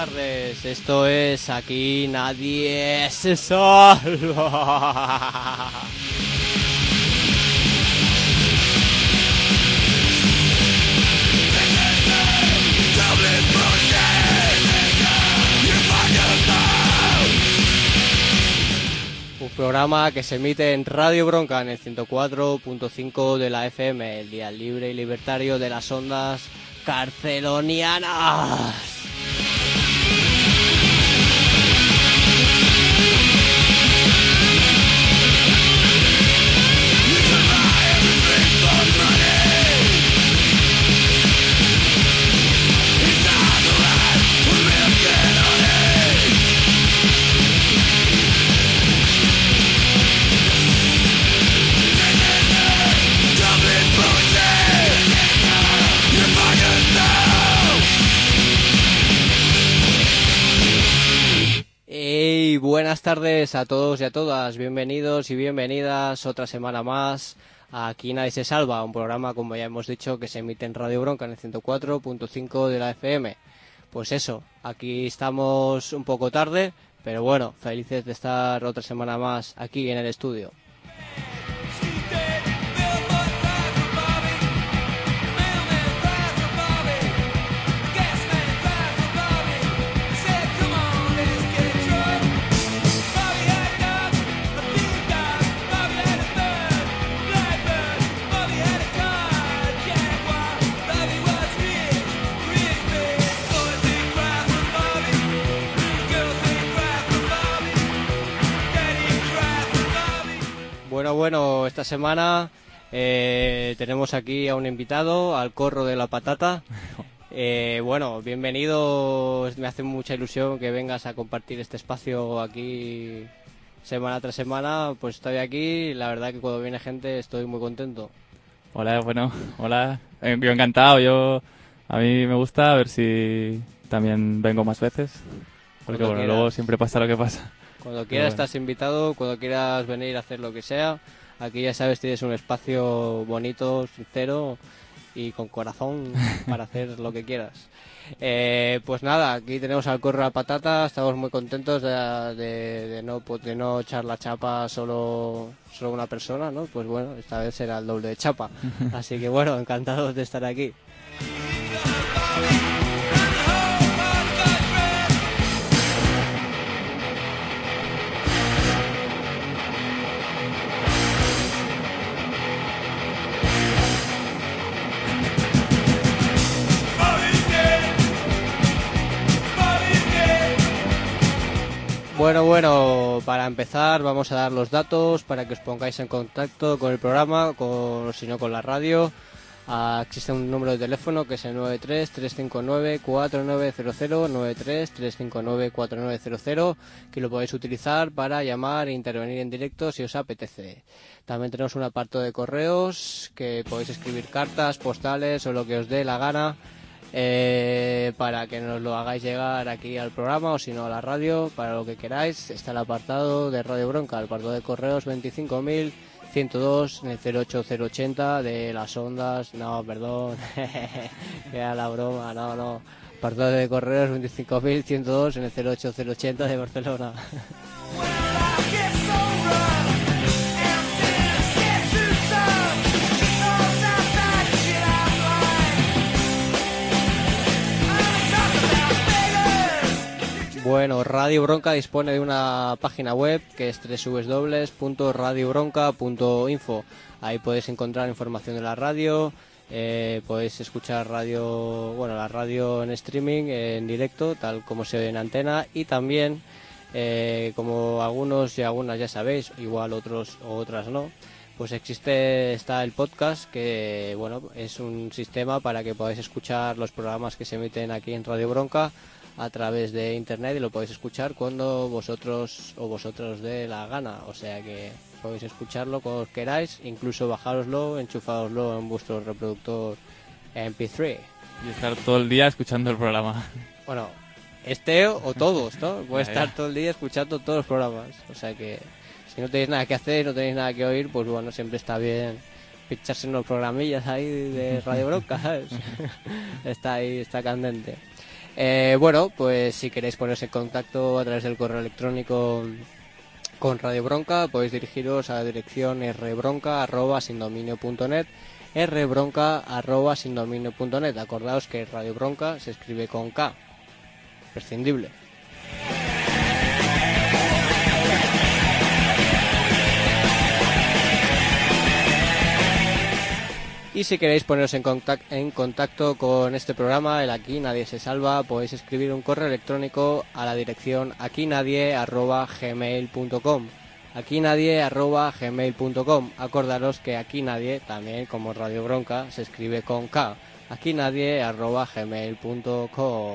tardes, esto es Aquí Nadie se salva. Un programa que se emite en Radio Bronca en el 104.5 de la FM, el día libre y libertario de las ondas carcelonianas. Hey, buenas tardes a todos y a todas, bienvenidos y bienvenidas otra semana más a Aquí Nadie se salva, un programa, como ya hemos dicho, que se emite en Radio Bronca en el 104.5 de la FM. Pues eso, aquí estamos un poco tarde, pero bueno, felices de estar otra semana más aquí en el estudio. Bueno, esta semana tenemos aquí a un invitado, al Corro de la Patata. Bienvenido, me hace mucha ilusión que vengas a compartir este espacio aquí semana tras semana. Pues estoy aquí, la verdad que cuando viene gente estoy muy contento. Hola, yo encantado, a mí me gusta, a ver si también vengo más veces, porque luego siempre pasa lo que pasa. Cuando quieras estás invitado, cuando quieras venir a hacer lo que sea, aquí ya sabes, tienes un espacio bonito, sincero y con corazón para hacer lo que quieras. Pues nada, aquí tenemos al Corro de la Patata, estamos muy contentos de no echar la chapa solo una persona, ¿no? Pues bueno, esta vez será el doble de chapa, así que bueno, encantados de estar aquí. Bueno, para empezar vamos a dar los datos para que os pongáis en contacto con el programa, si no con la radio. Existe un número de teléfono que es el 93-359-4900, 93-359-4900, que lo podéis utilizar para llamar e intervenir en directo si os apetece. También tenemos un apartado de correos que podéis escribir cartas, postales o lo que os dé la gana. Para que nos lo hagáis llegar aquí al programa o si no a la radio, para lo que queráis. Está el apartado de Radio Bronca, el apartado de correos 25.102 en el 08080 de las ondas, no, perdón, era la broma, no, apartado de correos 25.102 en el 08080 de Barcelona. Bueno, Radio Bronca dispone de una página web que es www.radiobronca.info. Ahí podéis encontrar información de la radio, podéis escuchar la radio en streaming, en directo, tal como se ve en antena, y también, como algunos y algunas ya sabéis, igual otros o otras no, pues está el podcast, que es un sistema para que podáis escuchar los programas que se emiten aquí en Radio Bronca a través de internet, y lo podéis escuchar cuando vosotros o vosotros dé la gana, o sea que podéis escucharlo cuando queráis, incluso bajároslo, enchufároslo en vuestro reproductor MP3 y estar todo el día escuchando el programa. Bueno, o todos, ¿no? Puedes estar todo el día escuchando todos los programas, o sea que si no tenéis nada que hacer, no tenéis nada que oír, pues bueno, siempre está bien pincharse unos programillas ahí de Radio Bronca, ¿sabes? Está ahí, está candente. Bueno, pues si queréis poneros en contacto a través del correo electrónico con Radio Bronca, podéis dirigiros a la dirección rbronca@sindominio.net, rbronca@sindominio.net. Acordaos que Radio Bronca se escribe con K, prescindible. Y si queréis poneros en contacto con este programa, el Aquí Nadie se Salva, podéis escribir un correo electrónico a la dirección aquinadie@gmail.com. aquinadie@gmail.com. Acordaros que Aquí Nadie, también como Radio Bronca, se escribe con K. aquinadie@gmail.com.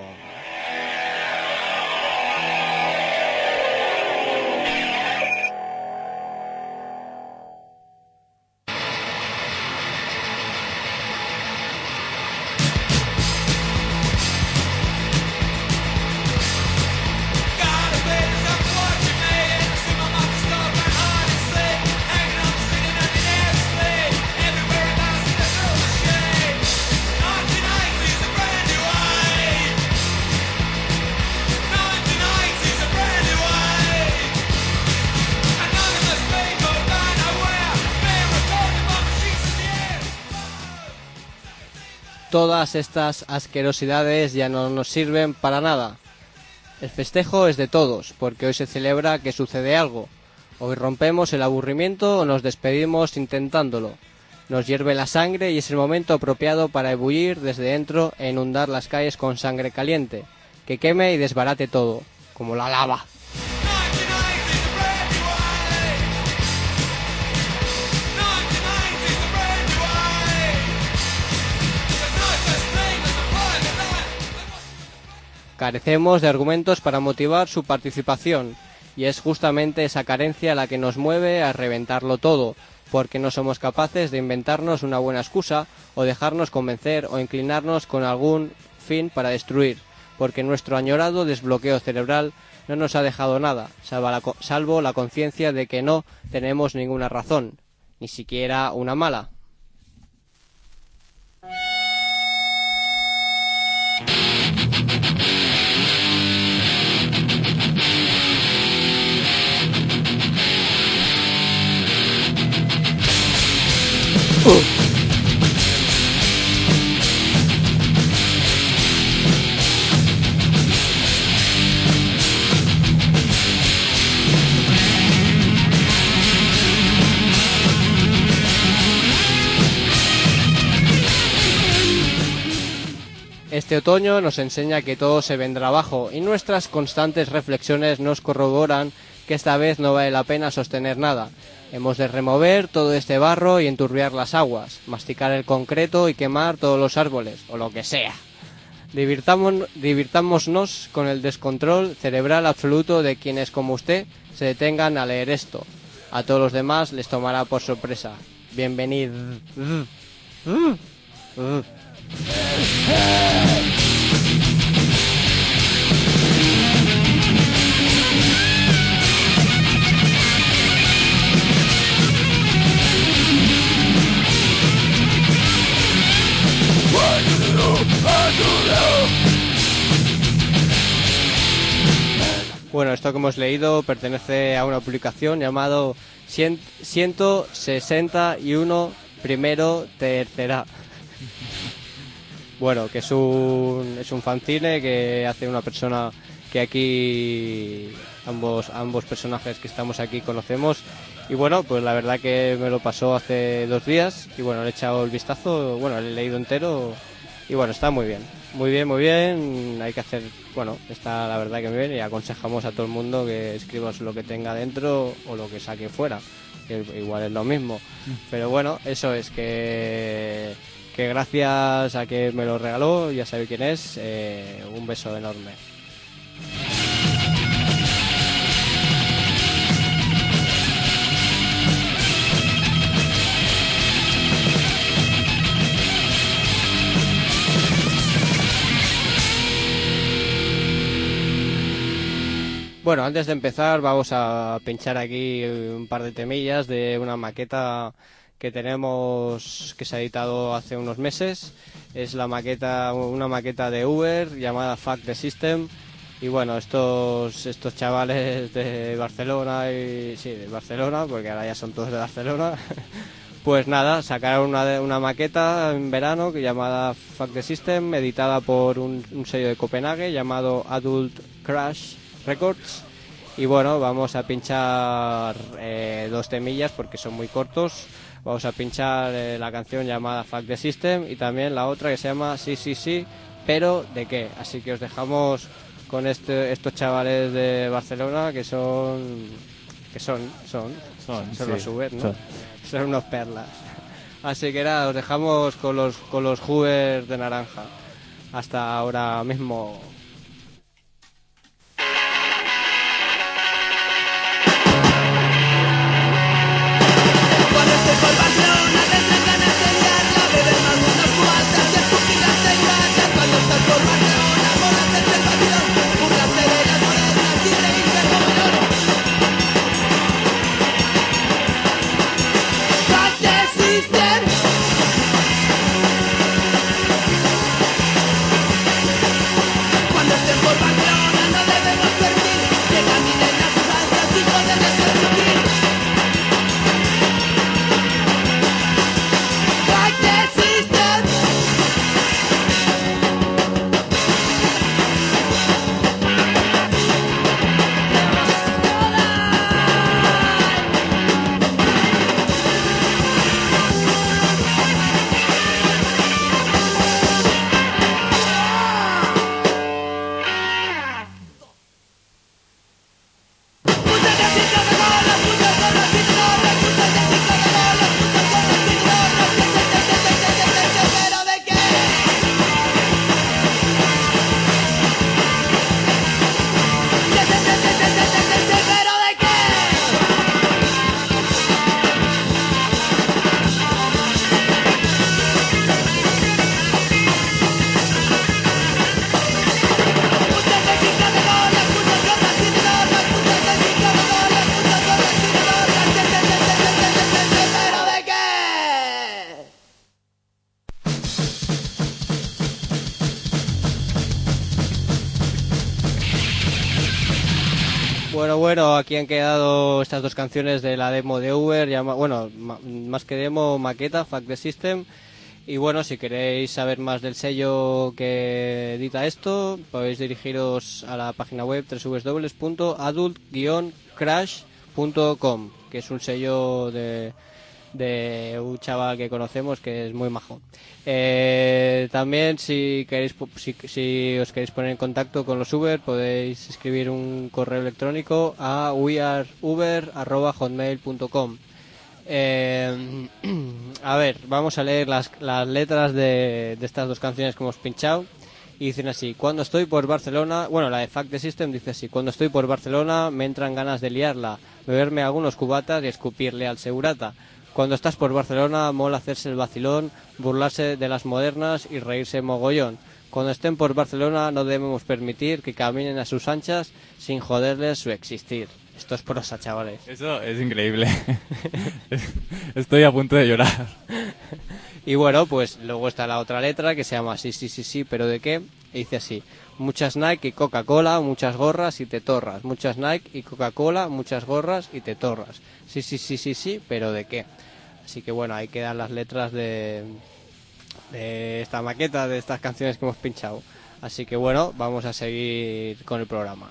Todas estas asquerosidades ya no nos sirven para nada. El festejo es de todos, porque hoy se celebra que sucede algo. Hoy rompemos el aburrimiento o nos despedimos intentándolo. Nos hierve la sangre y es el momento apropiado para ebullir desde dentro e inundar las calles con sangre caliente, que queme y desbarate todo, como la lava. Carecemos de argumentos para motivar su participación, y es justamente esa carencia la que nos mueve a reventarlo todo, porque no somos capaces de inventarnos una buena excusa o dejarnos convencer o inclinarnos con algún fin para destruir, porque nuestro añorado desbloqueo cerebral no nos ha dejado nada, salvo la conciencia de que no tenemos ninguna razón, ni siquiera una mala. Este otoño nos enseña que todo se vendrá abajo y nuestras constantes reflexiones nos corroboran que esta vez no vale la pena sostener nada. Hemos de remover todo este barro y enturbiar las aguas, masticar el concreto y quemar todos los árboles, o lo que sea. Divirtámonos con el descontrol cerebral absoluto de quienes como usted se detengan a leer esto. A todos los demás les tomará por sorpresa. Bienvenido. Bueno, esto que hemos leído pertenece a una publicación llamado 161 primero tercera. Bueno, que es un fanzine que hace una persona que aquí ambos personajes que estamos aquí conocemos. Y bueno, pues la verdad que me lo pasó hace 2 días y bueno, le he echado el vistazo, bueno, lo he leído entero y bueno, está muy bien. Muy bien, muy bien. Hay que hacer, bueno, está la verdad que muy bien y aconsejamos a todo el mundo que escriba lo que tenga dentro o lo que saque fuera, que igual es lo mismo. Pero bueno, eso es que gracias a que me lo regaló, ya sabe quién es, un beso enorme. Bueno, antes de empezar vamos a pinchar aquí un par de temillas de una maqueta que tenemos, que se ha editado hace unos meses. Es una maqueta de Uber llamada Fuck the System. Y bueno, estos chavales de Barcelona, de Barcelona, porque ahora ya son todos de Barcelona, pues nada, sacaron una maqueta en verano llamada Fuck the System, editada por un sello de Copenhague llamado Adult Crash Records. Y bueno, vamos a pinchar 2 temillas porque son muy cortos. Vamos a pinchar la canción llamada Fuck the System y también la otra que se llama Sí, sí, sí, pero ¿de qué? Así que os dejamos con estos chavales de Barcelona que son los Uber, ¿no? Son unos perlas. Así que nada, os dejamos con los Uber de naranja. Hasta ahora mismo. Cuando estoy por Barcelona tendrán ganas de liarla, beber más unas cuantas y escupirlas en grasa. Cuando estoy por Barcelona mola hacerse el vacilón, burlarse de las modernas y reírse como yo. Fuck the system. Cuando estén por Barcelona no debemos permitir que caminen a sus anchas y joderles el rutir. Fuck the system. Muchas gracias a bolas, muchas gorras y gorras, muchas gracias a bolas, muchas gorras y gorras. ¿Pero de qué? ¿Pero de qué? Muchas vejitas de bolas, muchas gorras y gorras, muchas vejitas de bolas, muchas gorras y gorras. ¿Pero de qué? Bueno, aquí han quedado estas 2 canciones de la demo de Uber, más que demo, maqueta, Fuck the System. Y bueno, si queréis saber más del sello que edita esto, podéis dirigiros a la página web www.adult-crash.com, que es un sello de un chaval que conocemos que es muy majo. También si os queréis poner en contacto con los Uber, podéis escribir un correo electrónico a weareuber@hotmail.com. A ver, vamos a leer las letras de estas 2 canciones que hemos pinchado. Y dicen así: cuando estoy por Barcelona, bueno, la de Fuck the System dice así: cuando estoy por Barcelona me entran ganas de liarla, beberme algunos cubatas y escupirle al segurata. Cuando estás por Barcelona mola hacerse el vacilón, burlarse de las modernas y reírse mogollón. Cuando estén por Barcelona no debemos permitir que caminen a sus anchas sin joderles su existir. Esto es prosa, chavales. Eso es increíble. Estoy a punto de llorar. Y bueno, pues luego está la otra letra que se llama Sí, sí, sí, sí, pero ¿de qué? Y dice así: muchas Nike y Coca-Cola, muchas gorras y te torras. Muchas Nike y Coca-Cola, muchas gorras y te torras. Sí, sí, sí, sí, sí, pero ¿de qué? Así que bueno, ahí quedan las letras de esta maqueta, de estas canciones que hemos pinchado. Así que bueno, vamos a seguir con el programa.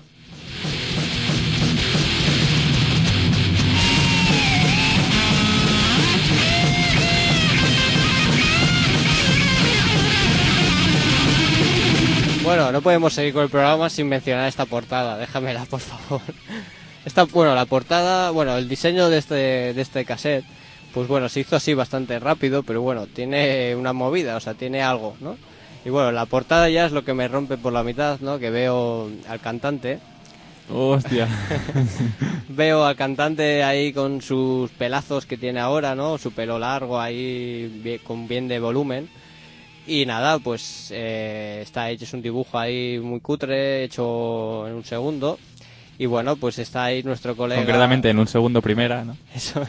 Bueno, no podemos seguir con el programa sin mencionar esta portada. Déjamela, por favor. La portada, el diseño de este cassette, pues bueno, se hizo así bastante rápido, pero bueno, tiene una movida, o sea, tiene algo, ¿no? Y bueno, la portada ya es lo que me rompe por la mitad, ¿no? Que veo al cantante. Hostia. Veo al cantante ahí con sus pelazos que tiene ahora, ¿no? Su pelo largo ahí, con bien de volumen. Y nada, pues está hecho, es un dibujo ahí muy cutre, hecho en un segundo. Y bueno, pues está ahí nuestro colega. Concretamente en un segundo primera, ¿no? Eso.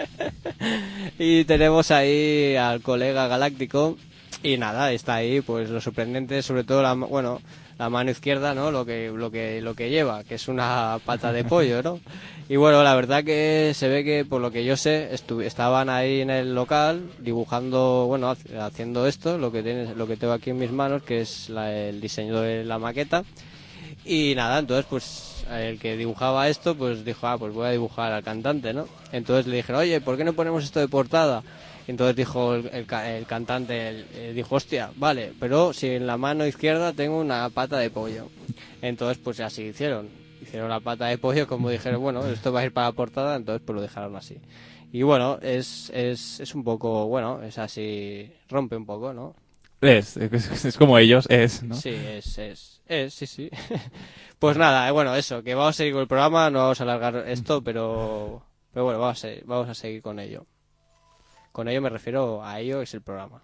Y tenemos ahí al colega galáctico. Y nada, está ahí, pues lo sorprendente, sobre todo la mano izquierda, ¿no? Lo que lleva, que es una pata de pollo, ¿no? Y bueno, la verdad que se ve que, por lo que yo sé, estaban ahí en el local dibujando, bueno, haciendo esto, lo que tengo aquí en mis manos, que es el diseño de la maqueta. Y nada, entonces pues el que dibujaba esto pues dijo, pues voy a dibujar al cantante, ¿no? Entonces le dijeron, oye, ¿por qué no ponemos esto de portada? Entonces dijo el cantante, dijo, hostia, vale, pero si en la mano izquierda tengo una pata de pollo. Entonces pues así hicieron la pata de pollo, como dijeron, bueno, esto va a ir para la portada, entonces pues lo dejaron así. Y bueno, es un poco, bueno, es así, rompe un poco, ¿no? Es como ellos, ¿no? Sí, sí. Pues nada, bueno, eso, que vamos a seguir con el programa, no vamos a alargar esto, pero bueno, vamos a seguir con ello. Con ello me refiero a ello, es el programa.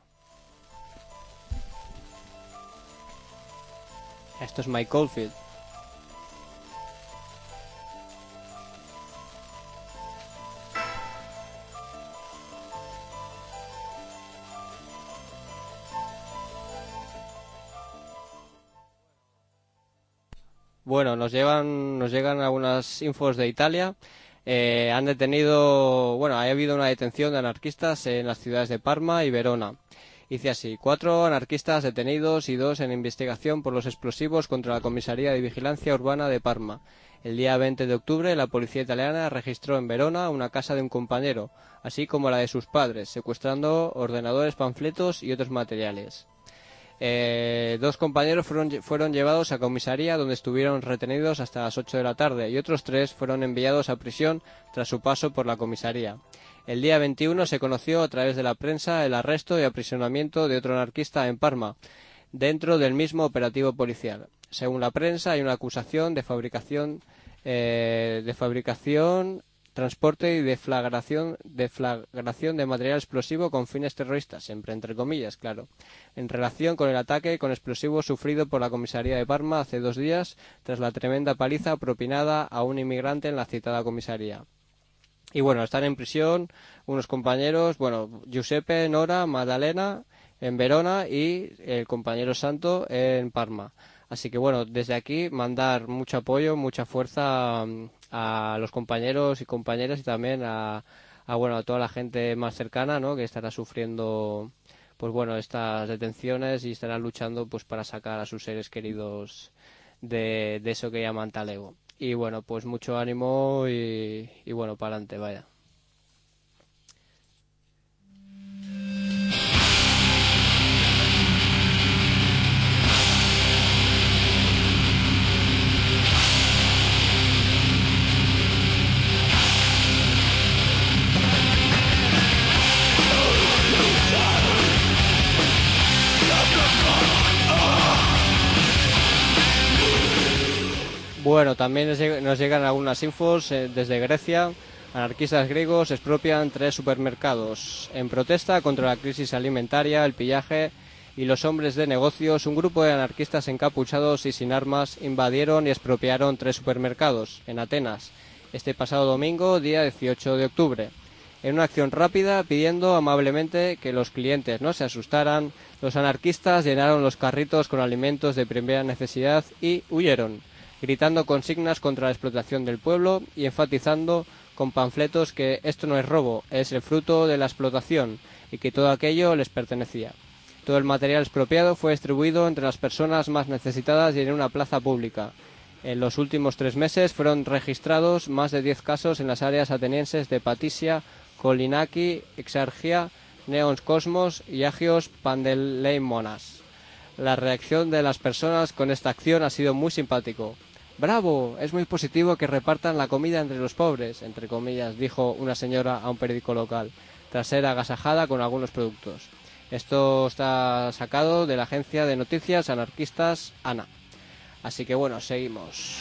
Esto es Mike Oldfield. Bueno, nos llegan algunas infos de Italia. Han detenido, bueno, ha habido una detención de anarquistas en las ciudades de Parma y Verona. Dice así, 4 anarquistas detenidos y 2 en investigación por los explosivos contra la Comisaría de Vigilancia Urbana de Parma. El día 20 de octubre, la policía italiana registró en Verona una casa de un compañero, así como la de sus padres, secuestrando ordenadores, panfletos y otros materiales. 2 compañeros fueron llevados a comisaría, donde estuvieron retenidos hasta las 8 de la tarde, y otros 3 fueron enviados a prisión tras su paso por la comisaría. El día 21 se conoció a través de la prensa el arresto y aprisionamiento de otro anarquista en Parma, dentro del mismo operativo policial. Según la prensa, hay una acusación de fabricación, transporte y deflagración de material explosivo con fines terroristas, siempre entre comillas, claro, en relación con el ataque con explosivos sufrido por la comisaría de Parma hace 2 días, tras la tremenda paliza propinada a un inmigrante en la citada comisaría. Y bueno, están en prisión unos compañeros, bueno, Giuseppe, Nora, Maddalena en Verona y el compañero Santo en Parma. Así que bueno, desde aquí mandar mucho apoyo, mucha fuerza a los compañeros y compañeras y también a toda la gente más cercana, ¿no? Que estará sufriendo pues bueno, estas detenciones y estará luchando pues para sacar a sus seres queridos de eso que llaman talego. Y bueno, pues mucho ánimo y bueno, para adelante, vaya. Bueno, también nos llegan algunas infos desde Grecia. Anarquistas griegos expropian 3 supermercados. En protesta contra la crisis alimentaria, el pillaje y los hombres de negocios, un grupo de anarquistas encapuchados y sin armas invadieron y expropiaron 3 supermercados en Atenas este pasado domingo, día 18 de octubre. En una acción rápida, pidiendo amablemente que los clientes no se asustaran, los anarquistas llenaron los carritos con alimentos de primera necesidad y huyeron, gritando consignas contra la explotación del pueblo y enfatizando con panfletos que esto no es robo, es el fruto de la explotación y que todo aquello les pertenecía. Todo el material expropiado fue distribuido entre las personas más necesitadas y en una plaza pública. En los últimos 3 meses fueron registrados más de 10 casos en las áreas atenienses de Patisia, Kolinaki, Exargia, Neons Cosmos y Agios Pandeleimonas. La reacción de las personas con esta acción ha sido muy simpático. «¡Bravo! Es muy positivo que repartan la comida entre los pobres», entre comillas, dijo una señora a un periódico local, tras ser agasajada con algunos productos. Esto está sacado de la agencia de noticias anarquistas ANA. Así que bueno, seguimos.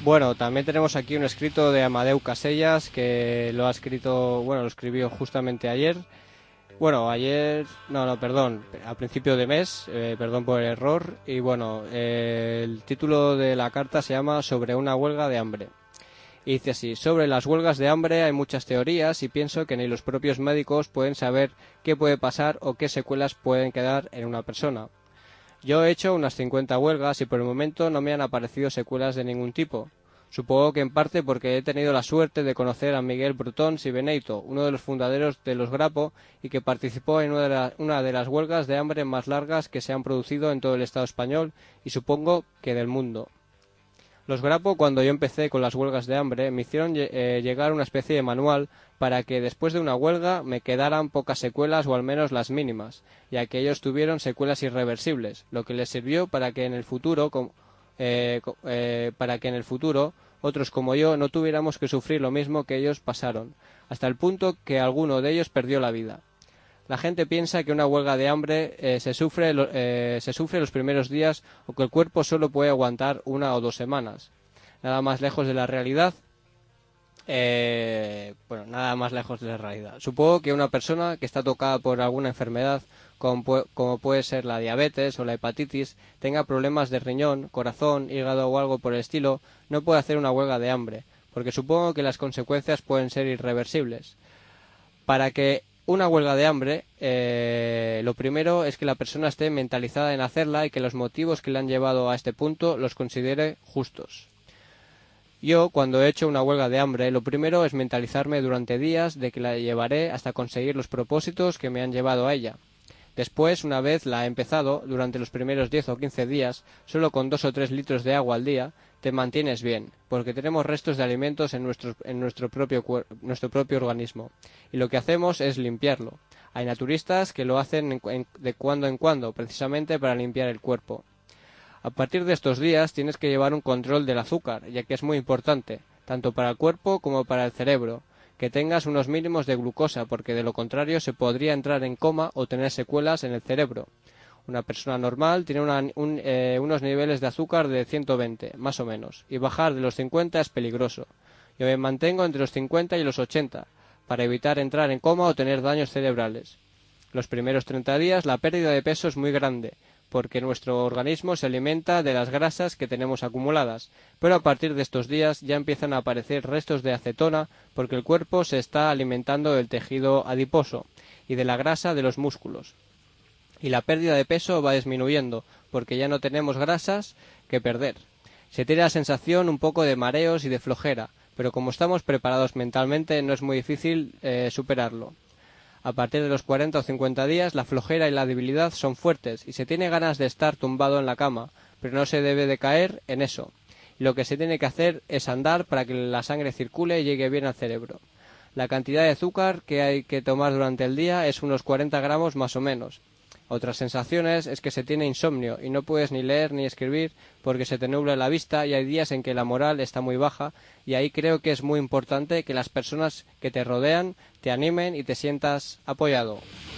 Bueno, también tenemos aquí un escrito de Amadeu Casellas que lo escribió justamente ayer. Bueno, perdón, a principio de mes, perdón por el error. Y bueno, el título de la carta se llama Sobre una huelga de hambre. Y dice así: sobre las huelgas de hambre hay muchas teorías y pienso que ni los propios médicos pueden saber qué puede pasar o qué secuelas pueden quedar en una persona. Yo he hecho unas 50 huelgas y por el momento no me han aparecido secuelas de ningún tipo. Supongo que en parte porque he tenido la suerte de conocer a Miguel Brutons y Benito, uno de los fundadores de los Grapo y que participó en una de las huelgas de hambre más largas que se han producido en todo el Estado español y supongo que del mundo. Los Grapo, cuando yo empecé con las huelgas de hambre, me hicieron llegar una especie de manual para que después de una huelga me quedaran pocas secuelas o al menos las mínimas, ya que ellos tuvieron secuelas irreversibles, lo que les sirvió para que en el futuro otros como yo no tuviéramos que sufrir lo mismo que ellos pasaron, hasta el punto que alguno de ellos perdió la vida. La gente piensa que una huelga de hambre se sufre los primeros días o que el cuerpo solo puede aguantar 1 o 2 semanas. Nada más lejos de la realidad. Nada más lejos de la realidad. Supongo que una persona que está tocada por alguna enfermedad, como puede ser la diabetes o la hepatitis, tenga problemas de riñón, corazón, hígado o algo por el estilo, no puede hacer una huelga de hambre, porque supongo que las consecuencias pueden ser irreversibles. Para que una huelga de hambre, lo primero es que la persona esté mentalizada en hacerla y que los motivos que le han llevado a este punto los considere justos. Yo, cuando he hecho una huelga de hambre, lo primero es mentalizarme durante días de que la llevaré hasta conseguir los propósitos que me han llevado a ella. Después, una vez la he empezado, durante los primeros 10 o 15 días, solo con 2 o 3 litros de agua al día, te mantienes bien, porque tenemos restos de alimentos en nuestro propio organismo, y lo que hacemos es limpiarlo. Hay naturistas que lo hacen de cuando en cuando, precisamente para limpiar el cuerpo. A partir de estos días tienes que llevar un control del azúcar, ya que es muy importante, tanto para el cuerpo como para el cerebro, que tengas unos mínimos de glucosa, porque de lo contrario se podría entrar en coma o tener secuelas en el cerebro. Una persona normal tiene unos niveles de azúcar de 120, más o menos, y bajar de los 50 es peligroso. Yo me mantengo entre los 50 y los 80, para evitar entrar en coma o tener daños cerebrales. Los primeros 30 días la pérdida de peso es muy grande, porque nuestro organismo se alimenta de las grasas que tenemos acumuladas, pero a partir de estos días ya empiezan a aparecer restos de acetona porque el cuerpo se está alimentando del tejido adiposo y de la grasa de los músculos. Y la pérdida de peso va disminuyendo porque ya no tenemos grasas que perder. Se tiene la sensación un poco de mareos y de flojera, pero como estamos preparados mentalmente no es muy difícil superarlo. A partir de los 40 o 50 días la flojera y la debilidad son fuertes y se tiene ganas de estar tumbado en la cama, pero no se debe de caer en eso. Y lo que se tiene que hacer es andar para que la sangre circule y llegue bien al cerebro. La cantidad de azúcar que hay que tomar durante el día es unos 40 gramos más o menos. Otras sensaciones es que se tiene insomnio y no puedes ni leer ni escribir porque se te nubla la vista y hay días en que la moral está muy baja y ahí creo que es muy importante que las personas que te rodean te animen y te sientas apoyado.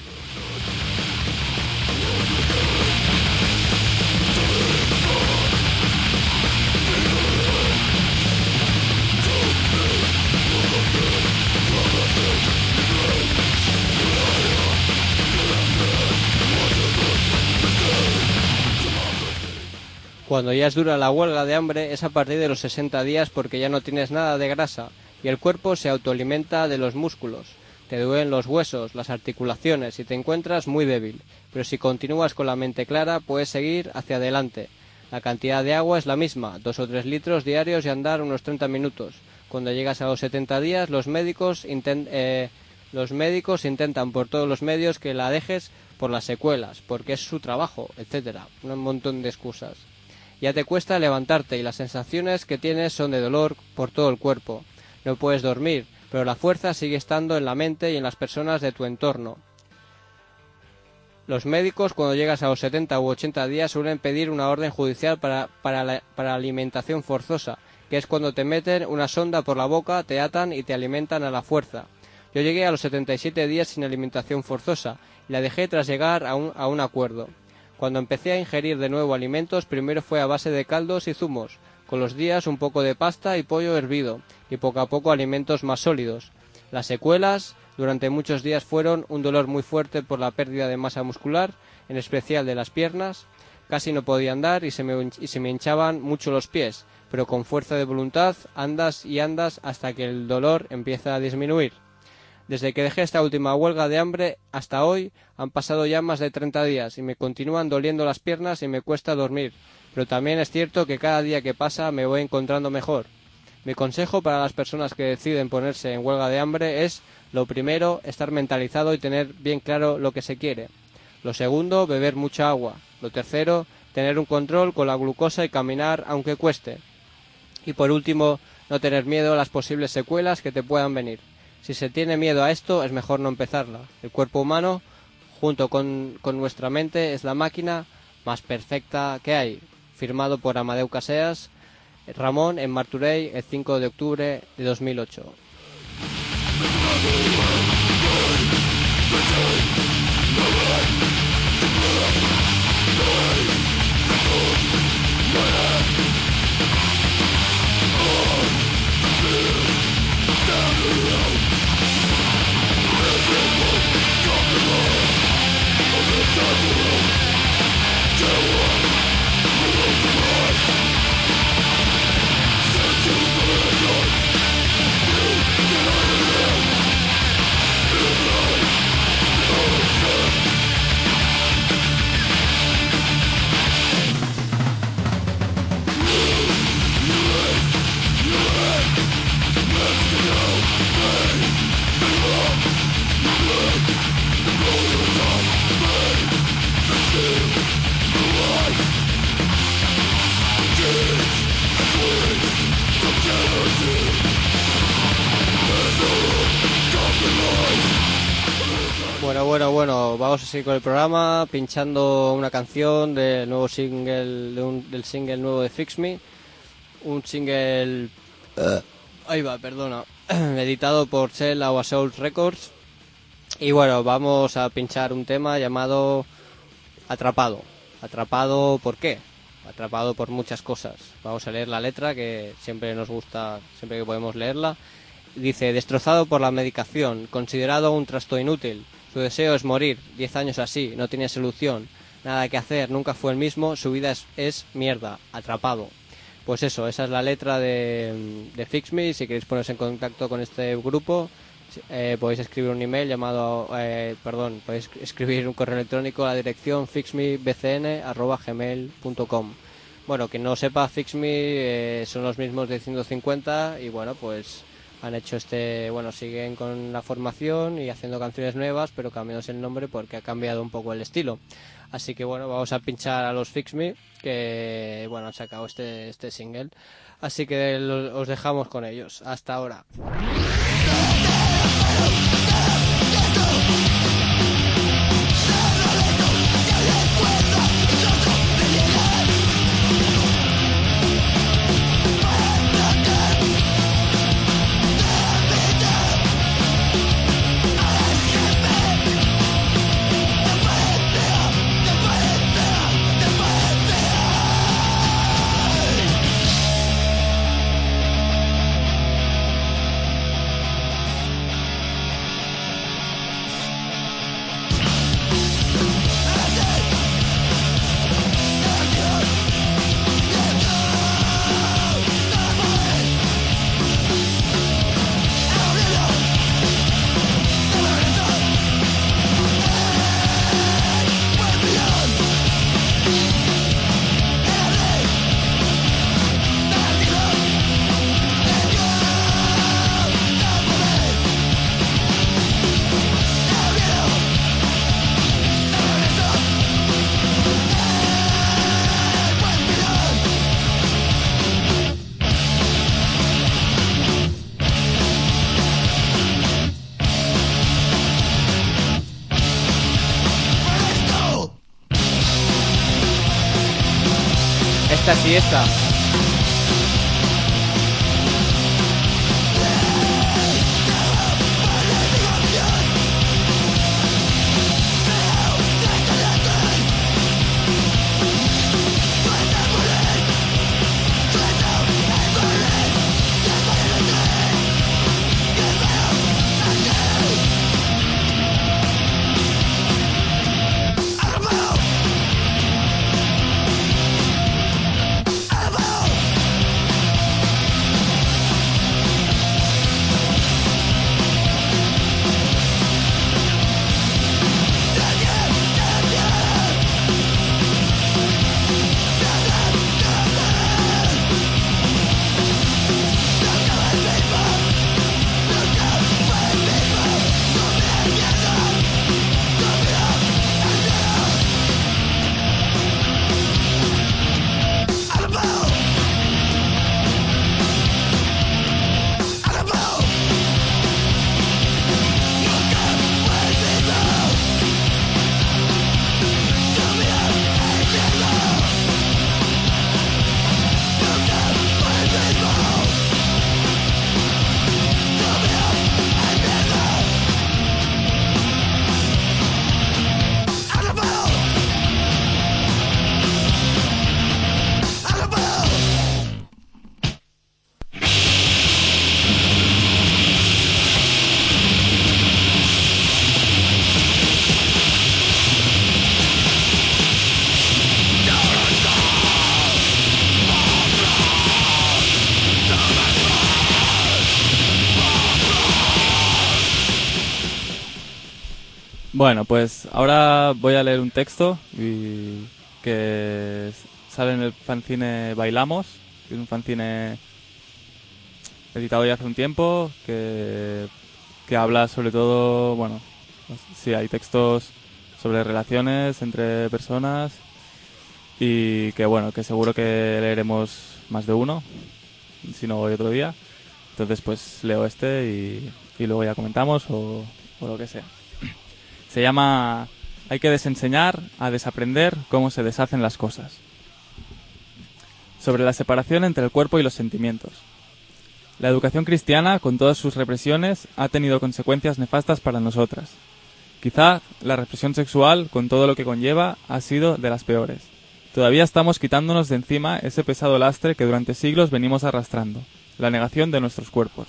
Cuando ya es dura la huelga de hambre es a partir de los 60 días porque ya no tienes nada de grasa y el cuerpo se autoalimenta de los músculos. Te duelen los huesos, las articulaciones y te encuentras muy débil, pero si continúas con la mente clara puedes seguir hacia adelante. La cantidad de agua es la misma, 2 o 3 litros diarios y andar unos 30 minutos. Cuando llegas a los 70 días los médicos intentan por todos los medios que la dejes por las secuelas, porque es su trabajo, etcétera. Un montón de excusas. Ya te cuesta levantarte y las sensaciones que tienes son de dolor por todo el cuerpo. No puedes dormir, pero la fuerza sigue estando en la mente y en las personas de tu entorno. Los médicos, cuando llegas a los 70 u 80 días, suelen pedir una orden judicial para alimentación forzosa, que es cuando te meten una sonda por la boca, te atan y te alimentan a la fuerza. Yo llegué a los 77 días sin alimentación forzosa y la dejé tras llegar a un acuerdo. Cuando empecé a ingerir de nuevo alimentos, primero fue a base de caldos y zumos, Con los días un poco de pasta y pollo hervido, y poco a poco alimentos más sólidos. Las secuelas durante muchos días fueron un dolor muy fuerte por la pérdida de masa muscular, en especial de las piernas. Casi no podía andar y se me hinchaban mucho los pies, pero con fuerza de voluntad andas y andas hasta que el dolor empieza a disminuir. Desde que dejé esta última huelga de hambre hasta hoy han pasado ya más de 30 días y me continúan doliendo las piernas y me cuesta dormir, pero también es cierto que cada día que pasa me voy encontrando mejor. Mi consejo para las personas que deciden ponerse en huelga de hambre es, lo primero, estar mentalizado y tener bien claro lo que se quiere. Lo segundo, beber mucha agua. Lo tercero, tener un control con la glucosa y caminar aunque cueste. Y por último, no tener miedo a las posibles secuelas que te puedan venir. Si se tiene miedo a esto, es mejor no empezarla. El cuerpo humano, junto con nuestra mente, es la máquina más perfecta que hay. Firmado por Amadeu Caseas, Ramón, en Martorell, el 5 de octubre de 2008. Bueno, vamos a seguir con el programa, pinchando una canción del nuevo single, del single nuevo de Fix Me, un single, editado por Cell Our Souls Records. Y bueno, vamos a pinchar un tema llamado Atrapado. Atrapado, ¿por qué? Atrapado por muchas cosas. Vamos a leer la letra, que siempre nos gusta, siempre que podemos leerla. Dice: destrozado por la medicación, considerado un trasto inútil. Su deseo es morir, 10 años así, no tiene solución, nada que hacer, nunca fue el mismo, su vida es mierda, atrapado. Pues eso, esa es la letra de Fix Me. Si queréis poneros en contacto con este grupo, podéis escribir un email podéis escribir un correo electrónico a la dirección fixmebcn@gmail.com. Bueno, quien no sepa, Fix Me son los mismos de 150 y bueno, pues han hecho siguen con la formación y haciendo canciones nuevas, pero cambiándose el nombre porque ha cambiado un poco el estilo. Así que bueno, vamos a pinchar a los Fix Me, que bueno, han sacado este single. Así que os dejamos con ellos. Hasta ahora. Esta siesta. Bueno, pues ahora voy a leer un texto que sale en el fanzine Bailamos, que es un fanzine editado ya hace un tiempo, que habla sobre todo, bueno, sí, hay textos sobre relaciones entre personas y que, bueno, que seguro que leeremos más de uno, si no voy otro día. Entonces, pues leo y luego ya comentamos o lo que sea. Se llama Hay que desenseñar a desaprender cómo se deshacen las cosas. Sobre la separación entre el cuerpo y los sentimientos. La educación cristiana, con todas sus represiones, ha tenido consecuencias nefastas para nosotras. Quizá la represión sexual, con todo lo que conlleva, ha sido de las peores. Todavía estamos quitándonos de encima ese pesado lastre que durante siglos venimos arrastrando, la negación de nuestros cuerpos.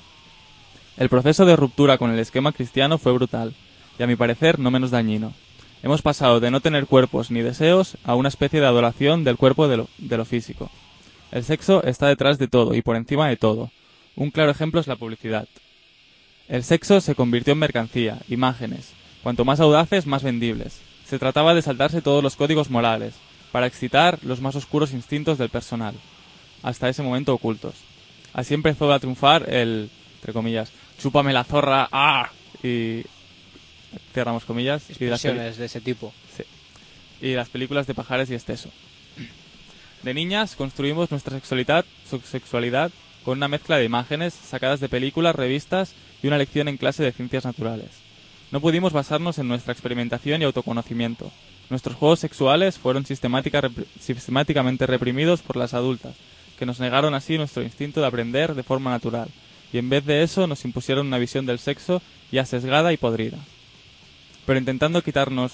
El proceso de ruptura con el esquema cristiano fue brutal, y a mi parecer no menos dañino. Hemos pasado de no tener cuerpos ni deseos a una especie de adoración del cuerpo de lo físico. El sexo está detrás de todo y por encima de todo. Un claro ejemplo es la publicidad. El sexo se convirtió en mercancía, imágenes. Cuanto más audaces, más vendibles. Se trataba de saltarse todos los códigos morales, para excitar los más oscuros instintos del personal, hasta ese momento ocultos. Así empezó a triunfar el, entre comillas, chúpame la zorra, ¡ah! Y cerramos comillas. Expresiones de ese tipo. Sí. Y las películas de Pajares y Esteso. De niñas construimos nuestra sexualidad con una mezcla de imágenes sacadas de películas, revistas y una lección en clase de ciencias naturales. No pudimos basarnos en nuestra experimentación y autoconocimiento. Nuestros juegos sexuales fueron sistemáticamente reprimidos por las adultas, que nos negaron así nuestro instinto de aprender de forma natural, y en vez de eso nos impusieron una visión del sexo ya sesgada y podrida. Pero intentando quitarnos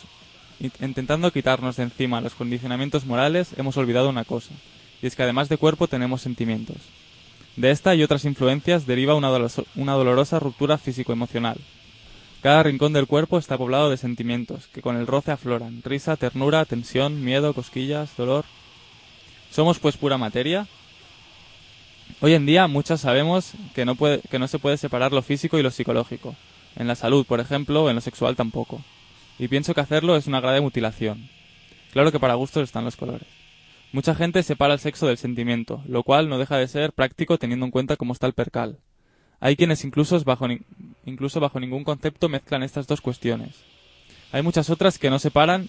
de encima los condicionamientos morales, hemos olvidado una cosa, y es que además de cuerpo tenemos sentimientos. De esta y otras influencias deriva una dolorosa ruptura físico-emocional. Cada rincón del cuerpo está poblado de sentimientos, que con el roce afloran: risa, ternura, tensión, miedo, cosquillas, dolor. ¿Somos pues pura materia? Hoy en día muchas sabemos que no se puede separar lo físico y lo psicológico. En la salud, por ejemplo, o en lo sexual tampoco. Y pienso que hacerlo es una grave mutilación. Claro que para gustos están los colores. Mucha gente separa el sexo del sentimiento, lo cual no deja de ser práctico teniendo en cuenta cómo está el percal. Hay quienes incluso bajo ningún concepto mezclan estas dos cuestiones. Hay muchas otras que no separan...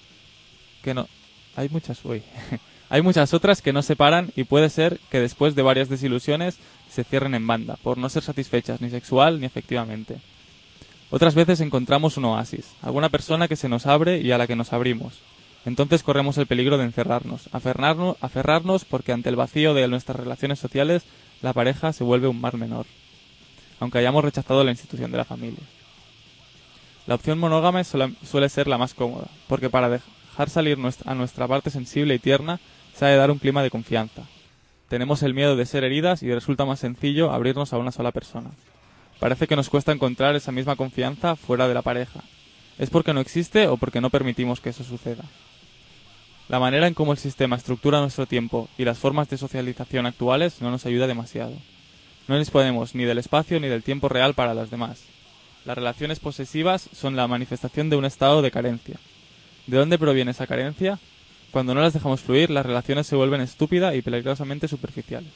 Hay muchas otras que no separan y puede ser que después de varias desilusiones se cierren en banda, por no ser satisfechas ni sexual ni afectivamente. Otras veces encontramos un oasis, alguna persona que se nos abre y a la que nos abrimos. Entonces corremos el peligro de encerrarnos, aferrarnos porque ante el vacío de nuestras relaciones sociales la pareja se vuelve un mar menor, aunque hayamos rechazado la institución de la familia. La opción monógama suele ser la más cómoda, porque para dejar salir a nuestra parte sensible y tierna se ha de dar un clima de confianza. Tenemos el miedo de ser heridas y resulta más sencillo abrirnos a una sola persona. Parece que nos cuesta encontrar esa misma confianza fuera de la pareja. ¿Es porque no existe o porque no permitimos que eso suceda? La manera en cómo el sistema estructura nuestro tiempo y las formas de socialización actuales no nos ayuda demasiado. No disponemos ni del espacio ni del tiempo real para las demás. Las relaciones posesivas son la manifestación de un estado de carencia. ¿De dónde proviene esa carencia? Cuando no las dejamos fluir, las relaciones se vuelven estúpidas y peligrosamente superficiales.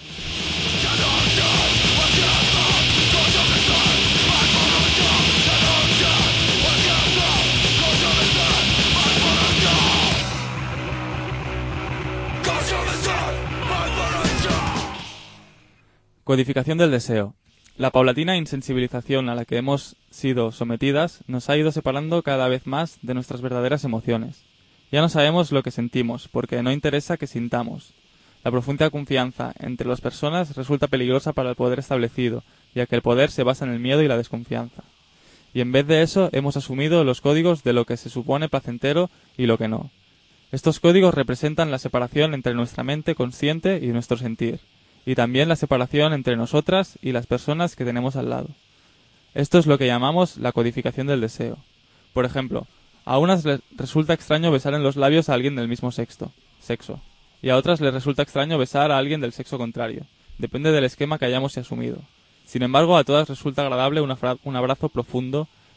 Codificación del deseo. La paulatina insensibilización a la que hemos sido sometidas nos ha ido separando cada vez más de nuestras verdaderas emociones. Ya no sabemos lo que sentimos, porque no interesa que sintamos. La profunda confianza entre las personas resulta peligrosa para el poder establecido, ya que el poder se basa en el miedo y la desconfianza. Y en vez de eso, hemos asumido los códigos de lo que se supone placentero y lo que no. Estos códigos representan la separación entre nuestra mente consciente y nuestro sentir, y también la separación entre nosotras y las personas que tenemos al lado. Esto es lo que llamamos la codificación del deseo. Por ejemplo, a unas les resulta extraño besar en los labios a alguien del mismo sexo, y a otras les resulta extraño besar a alguien del sexo contrario. Depende del esquema que hayamos asumido. Sin embargo, a todas resulta agradable un abrazo profundo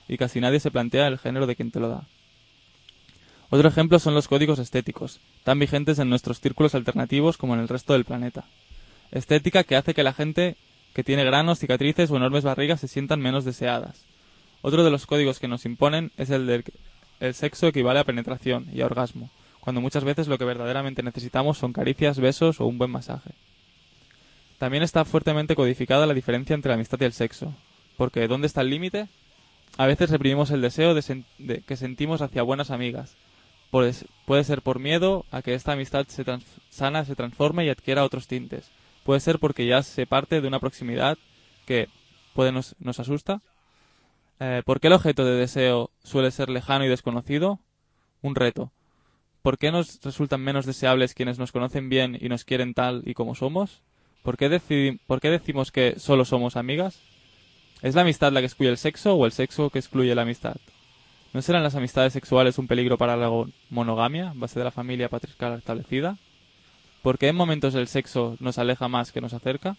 y casi nadie se plantea el género de quien te lo da. Otro ejemplo son los códigos estéticos, tan vigentes en nuestros círculos alternativos como en el resto del planeta. Estética que hace que la gente que tiene granos, cicatrices o enormes barrigas se sientan menos deseadas. Otro de los códigos que nos imponen es el del el sexo equivale a penetración y a orgasmo, cuando muchas veces lo que verdaderamente necesitamos son caricias, besos o un buen masaje. También está fuertemente codificada la diferencia entre la amistad y el sexo, porque ¿dónde está el límite? A veces reprimimos el deseo que sentimos hacia buenas amigas. Puede ser por miedo a que esta amistad sana se transforme y adquiera otros tintes. Puede ser porque ya se parte de una proximidad que nos asusta. ¿Por qué el objeto de deseo suele ser lejano y desconocido? Un reto. ¿Por qué nos resultan menos deseables quienes nos conocen bien y nos quieren tal y como somos? ¿Por qué decimos que solo somos amigas? ¿Es la amistad la que excluye el sexo o el sexo que excluye la amistad? ¿No serán las amistades sexuales un peligro para la monogamia, base de la familia patriarcal establecida? ¿Por qué en momentos el sexo nos aleja más que nos acerca?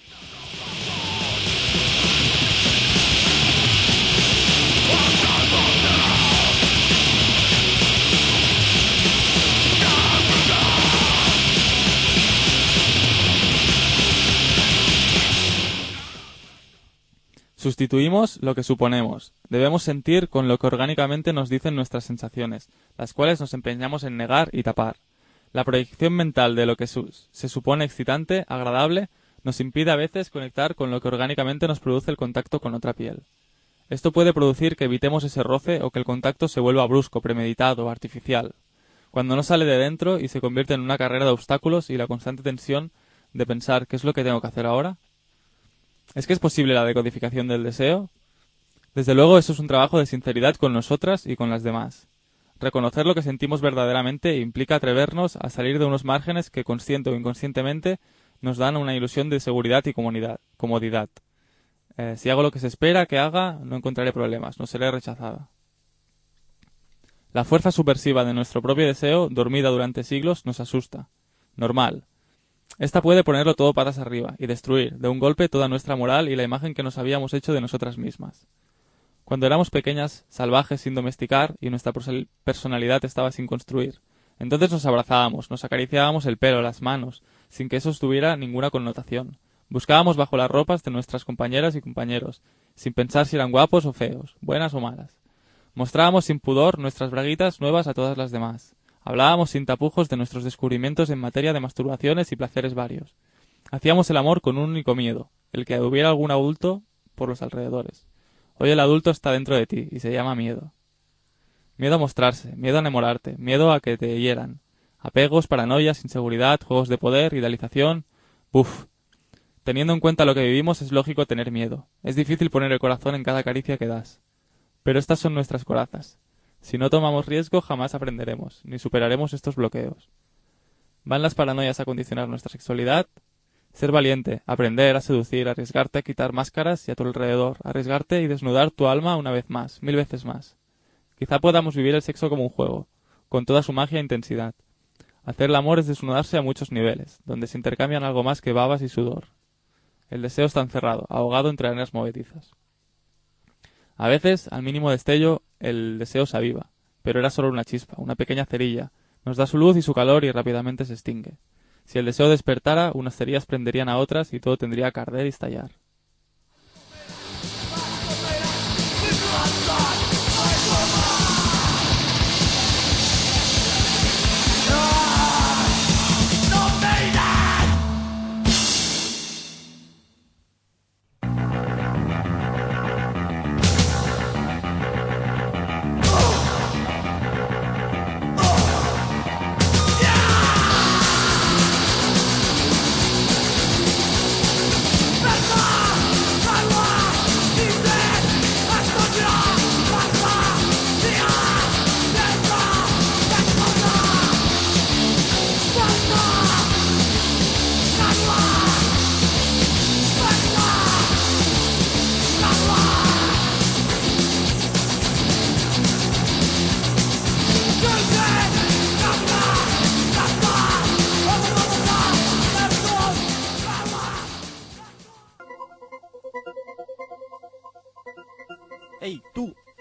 Sustituimos lo que suponemos. Debemos sentir con lo que orgánicamente nos dicen nuestras sensaciones, las cuales nos empeñamos en negar y tapar. La proyección mental de lo que se supone excitante, agradable, nos impide a veces conectar con lo que orgánicamente nos produce el contacto con otra piel. Esto puede producir que evitemos ese roce o que el contacto se vuelva brusco, premeditado, artificial, cuando no sale de dentro y se convierte en una carrera de obstáculos y la constante tensión de pensar ¿qué es lo que tengo que hacer ahora? ¿Es que es posible la decodificación del deseo? Desde luego eso es un trabajo de sinceridad con nosotras y con las demás. Reconocer lo que sentimos verdaderamente implica atrevernos a salir de unos márgenes que consciente o inconscientemente nos dan una ilusión de seguridad y comodidad. Si hago lo que se espera que haga, no encontraré problemas, no seré rechazada. La fuerza subversiva de nuestro propio deseo, dormida durante siglos, nos asusta. Normal. Esta puede ponerlo todo patas arriba y destruir, de un golpe, toda nuestra moral y la imagen que nos habíamos hecho de nosotras mismas. Cuando éramos pequeñas, salvajes sin domesticar y nuestra personalidad estaba sin construir, entonces nos abrazábamos, nos acariciábamos el pelo, las manos, sin que eso tuviera ninguna connotación. Buscábamos bajo las ropas de nuestras compañeras y compañeros, sin pensar si eran guapos o feos, buenas o malas. Mostrábamos sin pudor nuestras braguitas nuevas a todas las demás. Hablábamos sin tapujos de nuestros descubrimientos en materia de masturbaciones y placeres varios. Hacíamos el amor con un único miedo, el que hubiera algún adulto por los alrededores. Hoy el adulto está dentro de ti y se llama miedo. Miedo a mostrarse, miedo a enamorarte, miedo a que te hieran. Apegos, paranoias, inseguridad, juegos de poder, idealización. ¡Buf! Teniendo en cuenta lo que vivimos es lógico tener miedo. Es difícil poner el corazón en cada caricia que das. Pero estas son nuestras corazas. Si no tomamos riesgo, jamás aprenderemos, ni superaremos estos bloqueos. ¿Van las paranoias a condicionar nuestra sexualidad? Ser valiente, aprender a seducir, arriesgarte a quitar máscaras y a tu alrededor, arriesgarte y desnudar tu alma una vez más, 1000 veces más. Quizá podamos vivir el sexo como un juego, con toda su magia e intensidad. Hacer el amor es desnudarse a muchos niveles, donde se intercambian algo más que babas y sudor. El deseo está encerrado, ahogado entre arenas movedizas. A veces, al mínimo destello, el deseo se aviva, pero era solo una chispa, una pequeña cerilla. Nos da su luz y su calor y rápidamente se extingue. Si el deseo despertara, unas cerillas prenderían a otras y todo tendría que arder y estallar. ¡Ey, tú!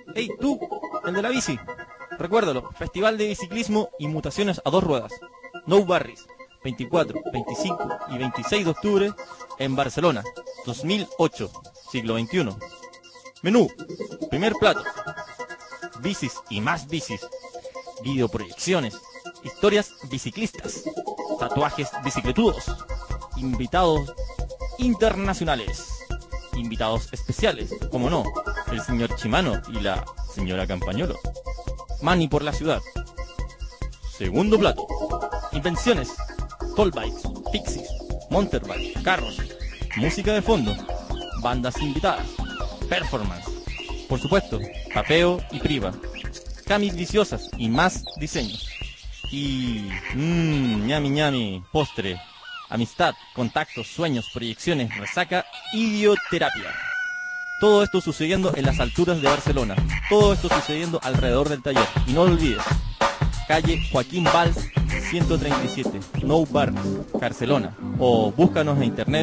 de la bici. Recuérdalo, Festival de Biciclismo y Mutaciones a 2 ruedas. No Barris, 24, 25 y 26 de octubre en Barcelona, 2008, siglo XXI. Menú, primer plato, bicis y más bicis, videoproyecciones, historias biciclistas, tatuajes bicicletudos, invitados internacionales, invitados especiales, como no, el señor Chimano y la señora Campañolo. Mani por la ciudad. Segundo plato, invenciones, toll bikes, pixies, mountain carros, música de fondo, bandas invitadas, performance, por supuesto, papeo y priva, camis viciosas y más diseños. Y ñami ñami, postre, amistad, contactos, sueños, proyecciones, resaca, idioterapia. Todo esto sucediendo en las alturas de Barcelona. Todo esto sucediendo alrededor del taller. Y no lo olvides, calle Joaquín Valls 137, No Bar, Barcelona. O búscanos en internet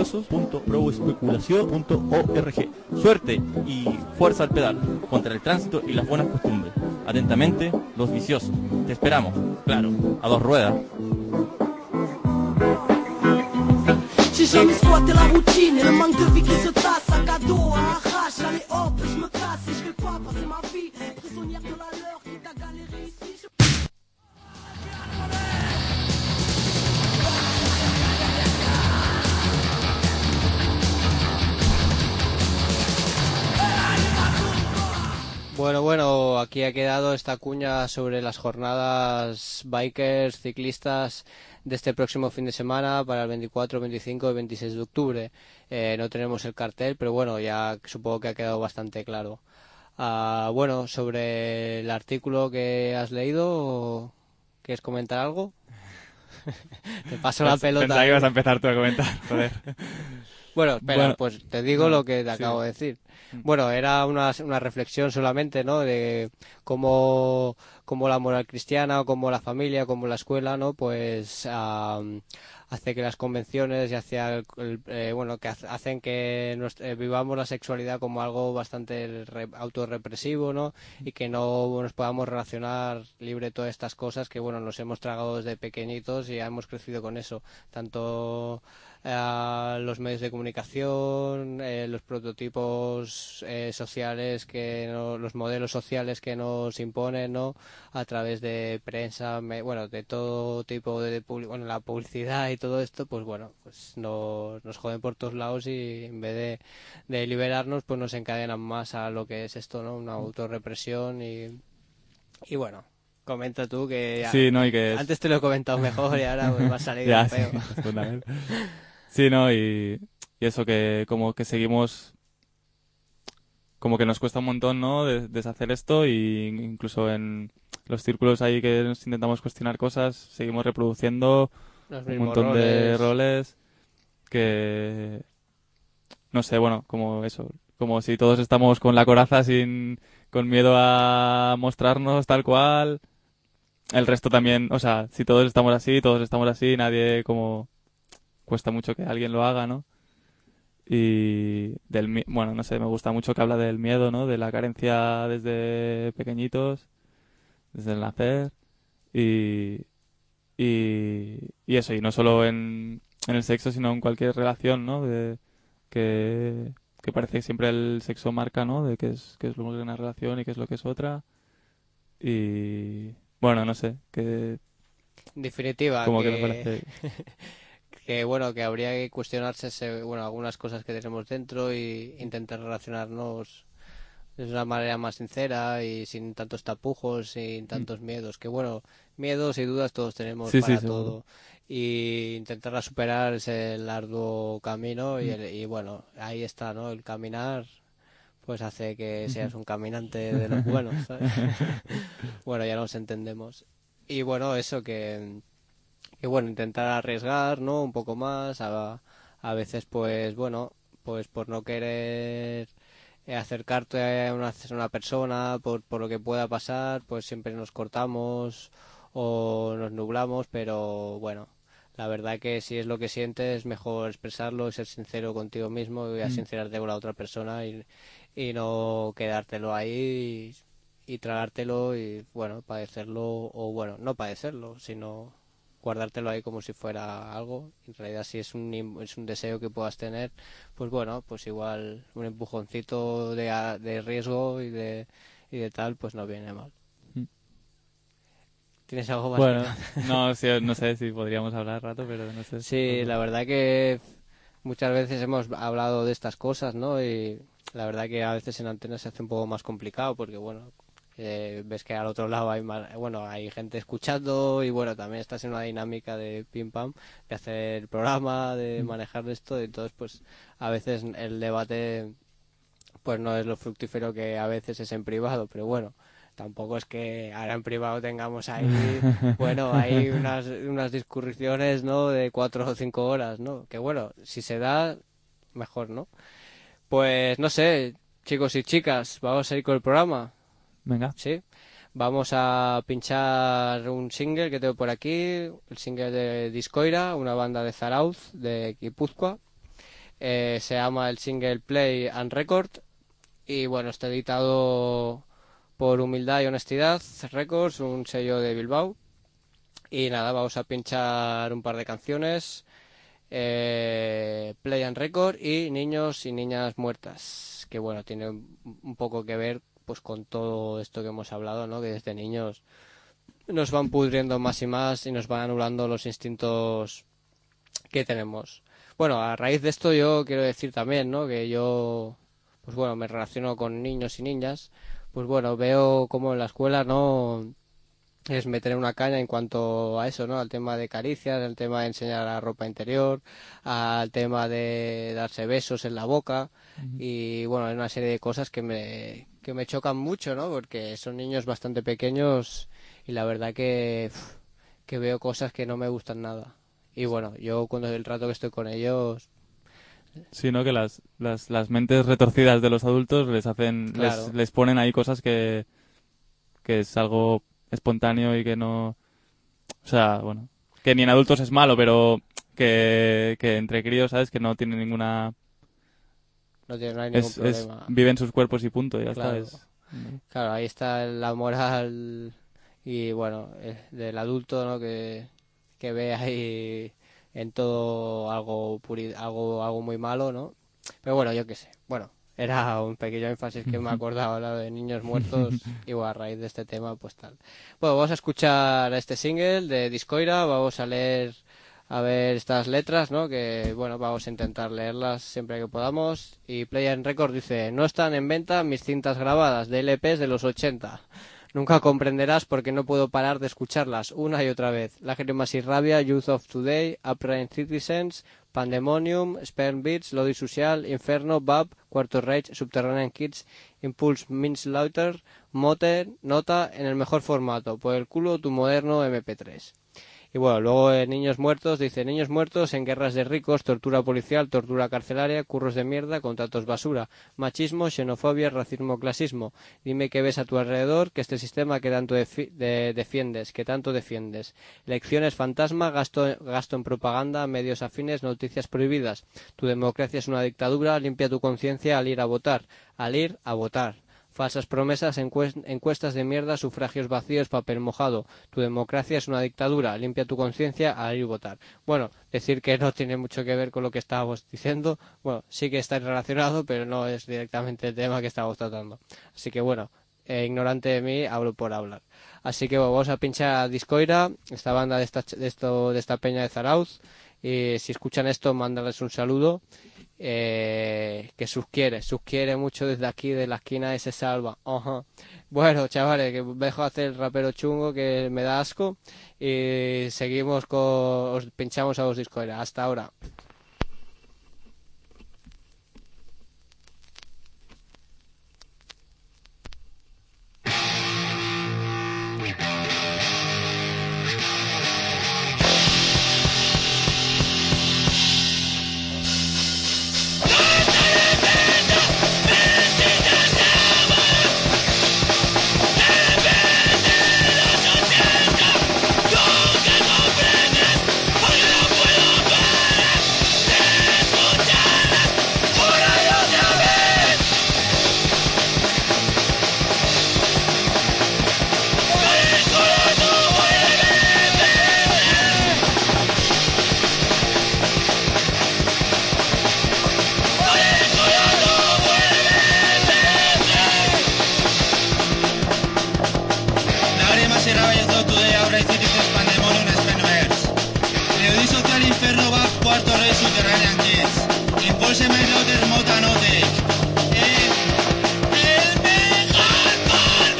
viciosos.proespeculación.org. Suerte y fuerza al pedal contra el tránsito y las buenas costumbres. Atentamente, los viciosos. Te esperamos, claro, a 2 ruedas. J'ai jamais squatté la routine et le manque de vie qui se tasse. Sac à dos, à l'arrache, allez hop, je me casse et je vais pas passer ma vie prisonnière de la leur qui t'a galéré ici. Bueno, aquí ha quedado esta cuña sobre las jornadas bikers, ciclistas de este próximo fin de semana para el 24, 25 y 26 de octubre. No tenemos el cartel, pero bueno, ya supongo que ha quedado bastante claro. Bueno, sobre el artículo que has leído, ¿quieres comentar algo? Te paso la pelota. Pensaba que ibas a empezar tú a comentar, joder. Bueno, espera, Bueno, pues te digo lo que te sí. acabo de decir. Bueno, era una reflexión solamente, ¿no? De cómo la moral cristiana o cómo la familia, como la escuela, ¿no? Pues hace que las convenciones y hacia bueno, que hacen que vivamos la sexualidad como algo bastante autorrepresivo, ¿no? Y que no nos podamos relacionar libre de todas estas cosas que, bueno, nos hemos tragado desde pequeñitos y ya hemos crecido con eso. Tanto los medios de comunicación, los prototipos sociales los modelos sociales que nos imponen, ¿no? A través de prensa, bueno, de todo tipo bueno, la publicidad y todo esto, pues bueno, pues nos joden por todos lados y en vez de liberarnos, pues nos encadenan más a lo que es esto, ¿no? Una autorrepresión y bueno. Comenta tú que Sí, no, y que antes te lo he comentado mejor y ahora pues, me ha salido ya, feo. Sí, sí, no, y eso que como que seguimos, como que nos cuesta un montón, ¿no? Deshacer esto y incluso en los círculos ahí que nos intentamos cuestionar cosas, seguimos reproduciendo Los un mismos montón de roles que, no sé, bueno, como eso, como si todos estamos con la coraza con miedo a mostrarnos tal cual. El resto también, o sea, si todos estamos así, nadie como cuesta mucho que alguien lo haga, ¿no? Y bueno, no sé, me gusta mucho que habla del miedo, ¿no? De la carencia desde pequeñitos, desde el nacer y eso, y no solo en el sexo, sino en cualquier relación, ¿no? Que parece que siempre el sexo marca, ¿no? De qué es lo que es una relación y qué es lo que es otra. Y bueno, no sé, que en definitiva como que me parece... que bueno, que habría que cuestionarse bueno, algunas cosas que tenemos dentro y intentar relacionarnos de una manera más sincera y sin tantos tapujos, sin tantos miedos, que bueno, miedos y dudas todos tenemos Sí, para sí, seguro. todo y intentar superar ese largo camino y bueno, ahí está, ¿no? El caminar pues hace que seas un caminante de los buenos, ¿sabes? Bueno, ya nos entendemos. Y bueno, eso que bueno, intentar arriesgar, ¿no? Un poco más, a veces pues bueno, pues por no querer acercarte a una persona por lo que pueda pasar, pues siempre nos cortamos o nos nublamos, pero bueno, la verdad que si es lo que sientes, mejor expresarlo, ser sincero contigo mismo y a sincerarte con la otra persona y no quedártelo ahí y tragártelo y, bueno, padecerlo, o bueno, no padecerlo, sino guardártelo ahí como si fuera algo. En realidad, si es un deseo que puedas tener, pues bueno, pues igual un empujoncito de riesgo y de tal, pues no viene mal. ¿Tienes algo más? Bueno, no, sí, no sé si podríamos hablar rato, pero no sé. Sí, la verdad que muchas veces hemos hablado de estas cosas, ¿no? Y la verdad que a veces en antena se hace un poco más complicado porque, bueno, ves que al otro lado hay más, bueno, hay gente escuchando y, bueno, también estás en una dinámica de pim pam, de hacer el programa, de manejar esto, y entonces, pues, a veces el debate, pues, no es lo fructífero que a veces es en privado, pero bueno. Tampoco es que ahora en privado tengamos ahí, bueno, hay unas discusiones, ¿no? De 4 o 5 horas, ¿no? Que bueno, si se da, mejor, ¿no? Pues no sé, chicos y chicas, vamos a ir con el programa, Venga. ¿sí? Vamos a pinchar un single que tengo por aquí, el single de Discoira, una banda de Zarauz, de Guipúzcoa. Se llama el single Play and Record y bueno, está editado por Humildad y Honestidad Records, un sello de Bilbao. Y nada, vamos a pinchar un par de canciones, Play and Record y Niños y Niñas Muertas, que bueno, tiene un poco que ver pues con todo esto que hemos hablado, ¿no? Que desde niños nos van pudriendo más y más y nos van anulando los instintos que tenemos. Bueno, a raíz de esto yo quiero decir también, ¿no? Que yo, pues bueno, me relaciono con niños y niñas. Pues bueno, veo como en la escuela no es meter una caña en cuanto a eso, ¿no? Al tema de caricias, al tema de enseñar la ropa interior, al tema de darse besos en la boca y bueno, hay una serie de cosas que me chocan mucho, ¿no? Porque son niños bastante pequeños y la verdad que veo cosas que no me gustan nada. Y bueno, yo cuando el rato que estoy con ellos, Sino que las mentes retorcidas de los adultos les hacen, Claro. les ponen ahí cosas que es algo espontáneo y que no, o sea, bueno, que ni en adultos es malo, pero que entre críos, ¿sabes? Que no tienen ninguna, no hay ningún problema. viven sus cuerpos y punto, ya Claro. está. Claro, ahí está la moral y bueno, del adulto, ¿no? Que ve ahí en todo algo muy malo, ¿no? Pero bueno, yo qué sé. Bueno, era un pequeño énfasis que me acordaba hablar de niños muertos y bueno, a raíz de este tema, pues tal. Bueno, vamos a escuchar este single de Discoira, vamos a leer a ver estas letras, ¿no? Que bueno, vamos a intentar leerlas siempre que podamos. Y Play and Record dice: no están en venta mis cintas grabadas de LPs de los 80. Nunca comprenderás por qué no puedo parar de escucharlas una y otra vez. Lágrimas y rabia, Youth of Today, Upright Citizens, Pandemonium, Sperm Beats, Lodi Social, Inferno, Bab, Quarto Reich, Subterranean Kids, Impulse Minslaughter, Mote, Nota, en el mejor formato, por el culo tu moderno MP3. Y bueno, luego Niños Muertos dice: niños muertos en guerras de ricos, tortura policial, tortura carcelaria, curros de mierda, contratos basura, machismo, xenofobia, racismo, clasismo. Dime qué ves a tu alrededor, que este sistema que tanto defiendes, que tanto defiendes. Elecciones fantasma, gasto en propaganda, medios afines, noticias prohibidas. Tu democracia es una dictadura, limpia tu conciencia al ir a votar. Al ir a votar. Falsas promesas, encuestas de mierda, sufragios vacíos, papel mojado. Tu democracia es una dictadura. Limpia tu conciencia al ir a votar. Bueno, decir que no tiene mucho que ver con lo que estábamos diciendo. Bueno, sí que está relacionado, pero no es directamente el tema que estábamos tratando. Así que bueno, ignorante de mí, hablo por hablar. Así que bueno, vamos a pinchar a Discoira, esta banda de esta peña de Zarauz. Y si escuchan esto, mándales un saludo. Que susquiere mucho desde aquí de la esquina de ese salva. Bueno, chavales, que dejo hacer el rapero chungo que me da asco y seguimos os pinchamos a los Discoira. Hasta ahora. Tú que comprendes, porque no puedo parar. subterrànies, impulse més lo termotanotes. El mejor por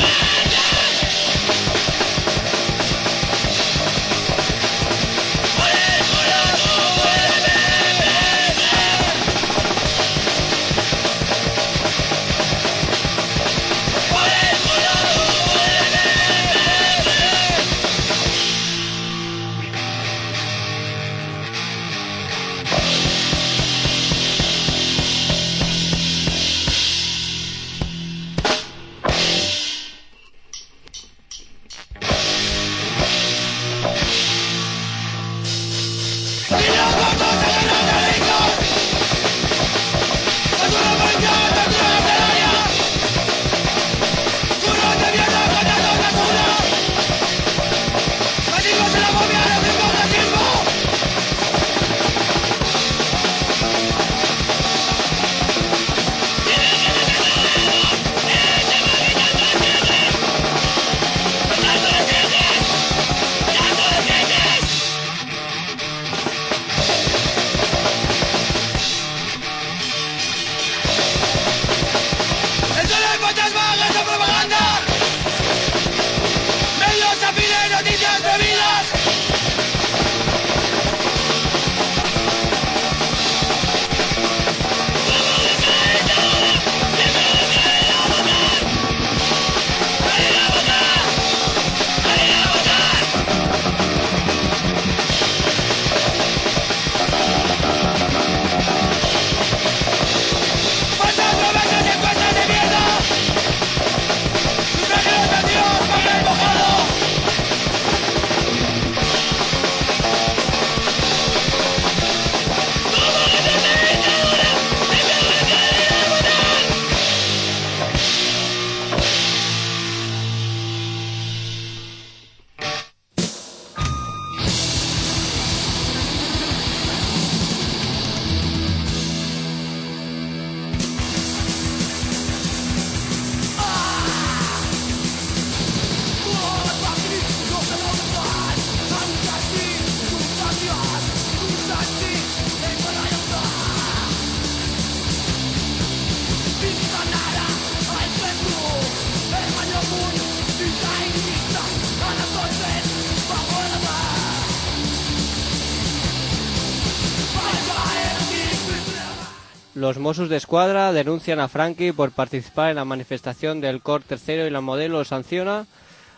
Los Mossos d'Esquadra denuncian a Franky por participar en la manifestación del Cor Tercero y la modelo lo sanciona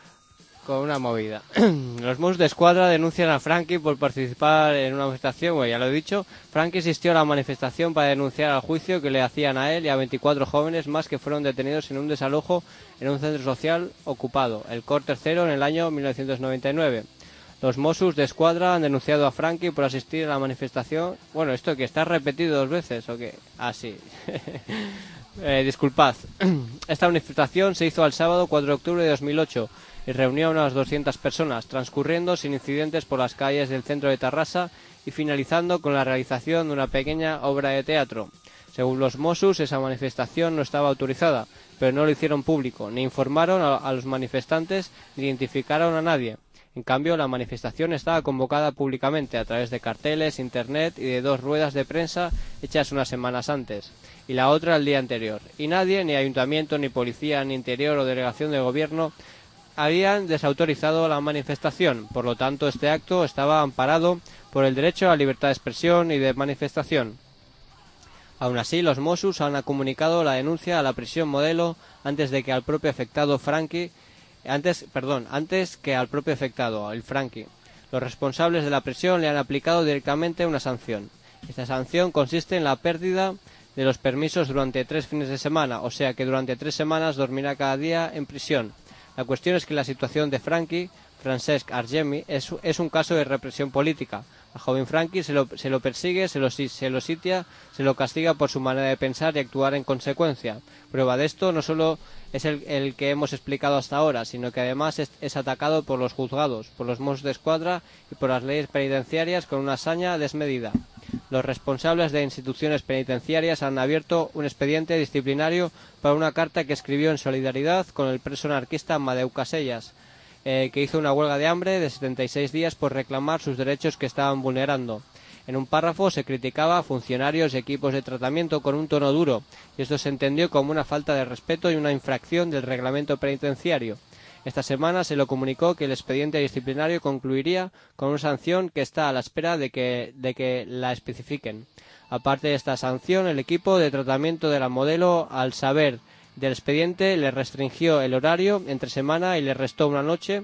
con una movida. Los Mossos d'Esquadra denuncian a Franky por participar en una manifestación, bueno, ya lo he dicho. Franky asistió a la manifestación para denunciar al juicio que le hacían a él y a 24 jóvenes más que fueron detenidos en un desalojo en un centro social ocupado, el Cor Tercero, en el año 1999. Los Mossos d'Esquadra han denunciado a Franky por asistir a la manifestación. Bueno, ¿esto que está repetido 2 veces o qué? Ah, sí. Disculpad. Esta manifestación se hizo el sábado 4 de octubre de 2008 y reunió a unas 200 personas, transcurriendo sin incidentes por las calles del centro de Tarrasa y finalizando con la realización de una pequeña obra de teatro. Según los Mossos, esa manifestación no estaba autorizada, pero no lo hicieron público, ni informaron a los manifestantes, ni identificaron a nadie. En cambio, la manifestación estaba convocada públicamente a través de carteles, internet y de 2 ruedas de prensa hechas unas semanas antes, y la otra el día anterior. Y nadie, ni ayuntamiento, ni policía, ni interior o delegación de gobierno, habían desautorizado la manifestación. Por lo tanto, este acto estaba amparado por el derecho a la libertad de expresión y de manifestación. Aún así, los Mossos han comunicado la denuncia a la prisión modelo antes que al propio afectado, el Franky. Los responsables de la prisión le han aplicado directamente una sanción. Esta sanción consiste en la pérdida de los permisos durante 3 fines de semana, o sea que durante 3 semanas dormirá cada día en prisión. La cuestión es que la situación de Franky, Francesc Argemi, es un caso de represión política. Al joven Franky se lo persigue, se lo sitia, se lo castiga por su manera de pensar y actuar en consecuencia. Prueba de esto no solo es el que hemos explicado hasta ahora, sino que además es atacado por los juzgados, por los Mossos d'Esquadra y por las leyes penitenciarias con una hazaña desmedida. Los responsables de instituciones penitenciarias han abierto un expediente disciplinario para una carta que escribió en solidaridad con el preso anarquista Amadeu Casellas, que hizo una huelga de hambre de 76 días por reclamar sus derechos que estaban vulnerando. En un párrafo se criticaba a funcionarios y equipos de tratamiento con un tono duro, y esto se entendió como una falta de respeto y una infracción del reglamento penitenciario. Esta semana se lo comunicó que el expediente disciplinario concluiría con una sanción que está a la espera de que la especifiquen. Aparte de esta sanción, el equipo de tratamiento de la modelo, al saber del expediente, le restringió el horario entre semana y le restó una noche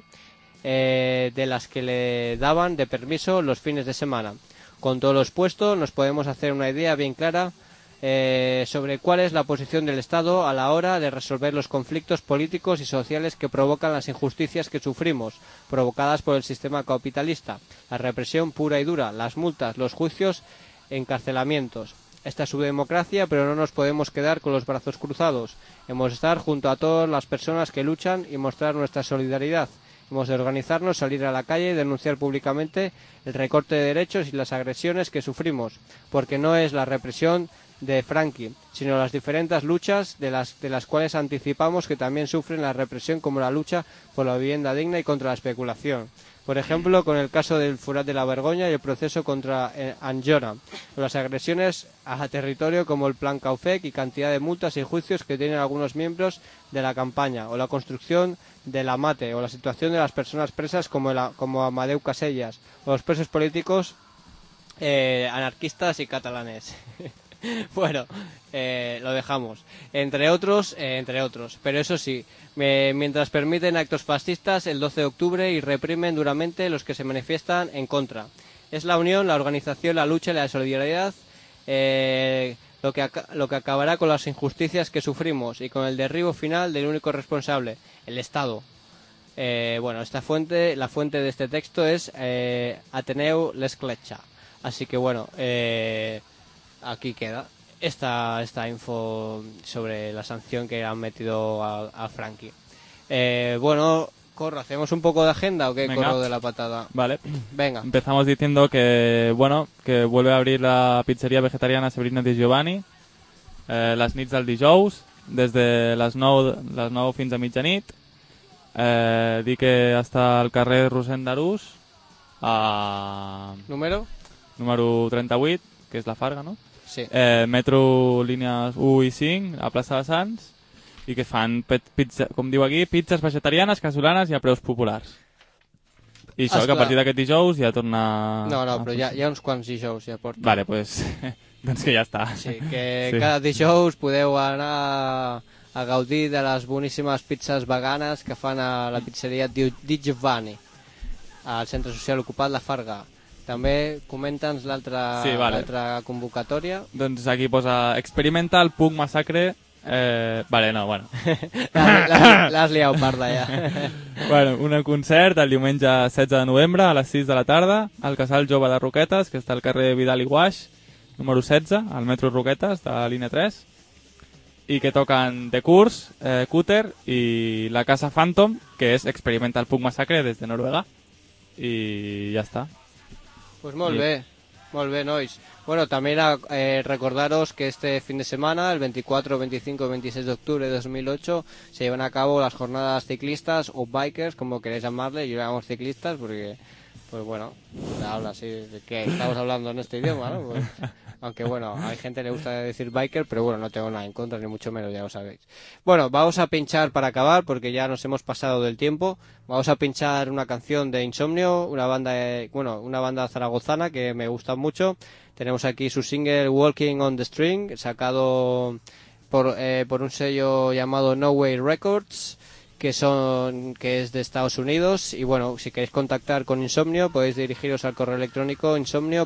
de las que le daban de permiso los fines de semana. Con todo lo expuesto, nos podemos hacer una idea bien clara sobre cuál es la posición del Estado a la hora de resolver los conflictos políticos y sociales que provocan las injusticias que sufrimos, provocadas por el sistema capitalista, la represión pura y dura, las multas, los juicios, encarcelamientos. Esta es su democracia, pero no nos podemos quedar con los brazos cruzados. Hemos de estar junto a todas las personas que luchan y mostrar nuestra solidaridad. Hemos de organizarnos, salir a la calle y denunciar públicamente el recorte de derechos y las agresiones que sufrimos, porque no es la represión de Frankie, sino las diferentes luchas de las cuales anticipamos que también sufren la represión, como la lucha por la vivienda digna y contra la especulación. Por ejemplo, con el caso del Forat de la Vergoña y el proceso contra Anjona, o las agresiones a territorio como el Plan Caufec y cantidad de multas y juicios que tienen algunos miembros de la campaña, o la construcción de la Mate, o la situación de las personas presas como Amadeu Casellas, o los presos políticos anarquistas y catalanes. Bueno, lo dejamos. Entre otros. Pero eso sí, mientras permiten actos fascistas el 12 de octubre y reprimen duramente los que se manifiestan en contra. Es la unión, la organización, la lucha y la solidaridad lo que acabará con las injusticias que sufrimos y con el derribo final del único responsable, el Estado. Bueno, la fuente de este texto es Ateneu L'Escletxa. Así que bueno, aquí queda esta info sobre la sanción que han metido a Frankie. Bueno, Corro, ¿hacemos un poco de agenda o qué? Venga. Corro de la patada. Vale. Venga. Empezamos diciendo que vuelve a abrir la pizzería vegetariana Sabrina Di Giovanni les nits del dijous, des de les 9 fins a mitjanit. Dir que està al carrer Rosent d'Arús, ¿Número? número 38, que és la Farga, no? Sí. Metro línies 1 i 5, a plaça de Sants, i que fan, pizza, com diu aquí, pizzas vegetarianes, casolanes i a preus populars. I això, que a partir d'aquest dijous ja torna... No, però hi ha uns quants dijous ja porta. Vale, pues, doncs que ja està. Sí, que sí. Cada dijous podeu anar a gaudir de les boníssimes pizzas veganes que fan a la pizzeria Di Giovanni, al centre social ocupat La Farga. També comenta'ns l'altra convocatòria. Doncs aquí posa Experimental Punk Massacre. Vale, no, bueno. L'has liat parda ja. Bueno, un concert el diumenge 16 de novembre a les 6 de la tarda al Casal Jove de Roquetes, que està al carrer Vidal i Guaix, número 16, al metro Roquetes, de la línia 3, i que toquen The Curs, Cúter i la Casa Phantom, que és Experimental Punk Massacre des de Noruega. I ja està. Pues molt bé, nois. Bueno, también recordaros que este fin de semana, el 24, 25 y 26 de octubre de 2008, se llevan a cabo las jornadas ciclistas o bikers, como queréis llamarle. Yo llamamos ciclistas porque, pues bueno, habla así de que estamos hablando en este idioma, ¿no? Pues, aunque bueno, hay gente que le gusta decir biker, pero bueno, no tengo nada en contra, ni mucho menos, ya lo sabéis. Bueno, vamos a pinchar para acabar, porque ya nos hemos pasado del tiempo. Vamos a pinchar una canción de Insomnio, una banda zaragozana que me gusta mucho. Tenemos aquí su single Walking on the String, sacado por un sello llamado No Way Records, que es de Estados Unidos. Y bueno, si queréis contactar con Insomnio, podéis dirigiros al correo electrónico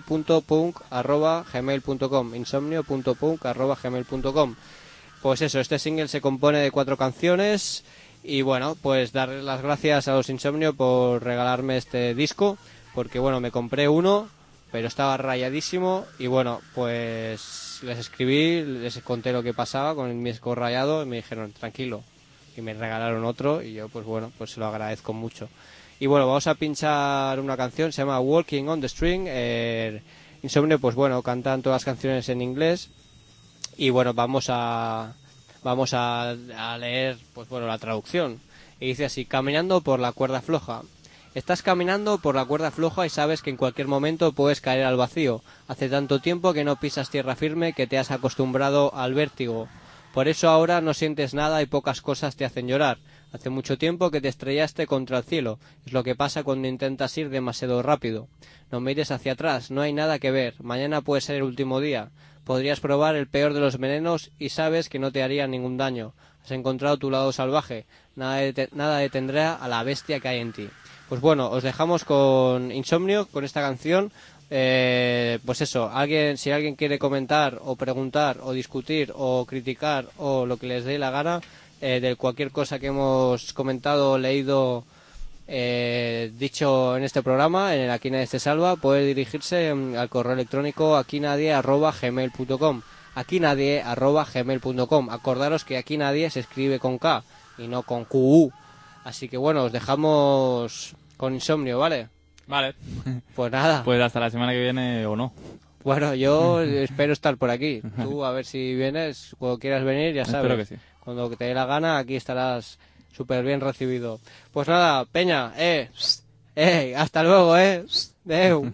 insomnio.punk@gmail.com, insomnio.punk@gmail.com. Pues eso, este single se compone de 4 canciones. Y bueno, pues darles las gracias a los Insomnio por regalarme este disco, porque bueno, me compré uno, pero estaba rayadísimo. Y bueno, pues les escribí, les conté lo que pasaba con mi disco rayado y me dijeron tranquilo, y me regalaron otro. Y yo pues bueno, pues se lo agradezco mucho. Y bueno, vamos a pinchar una canción, se llama Walking on the String. Insomnio, pues bueno, cantan todas las canciones en inglés. Y bueno, vamos a leer pues bueno, la traducción. Y dice así: caminando por la cuerda floja. Estás caminando por la cuerda floja y sabes que en cualquier momento puedes caer al vacío. Hace tanto tiempo que no pisas tierra firme que te has acostumbrado al vértigo. Por eso ahora no sientes nada y pocas cosas te hacen llorar. Hace mucho tiempo que te estrellaste contra el cielo. Es lo que pasa cuando intentas ir demasiado rápido. No mires hacia atrás, no hay nada que ver. Mañana puede ser el último día. Podrías probar el peor de los venenos y sabes que no te haría ningún daño. Has encontrado tu lado salvaje. Nada detendrá a la bestia que hay en ti. Pues bueno, os dejamos con Insomnio, con esta canción. Pues eso, si alguien quiere comentar o preguntar o discutir o criticar o lo que les dé la gana de cualquier cosa que hemos comentado, leído, dicho en este programa, en el Aquí Nadie se salva, puede dirigirse al correo electrónico aquinadie@gmail.com, aquinadie@gmail.com. Acordaros que aquí nadie se escribe con K y no con QU. Así que bueno, os dejamos con Insomnio, ¿vale? Vale. Pues nada. Pues hasta la semana que viene o no. Bueno, yo espero estar por aquí. Tú a ver si vienes, cuando quieras venir, ya sabes. Espero que sí. Cuando te dé la gana, aquí estarás súper bien recibido. Pues nada, Peña, hasta luego, Deu.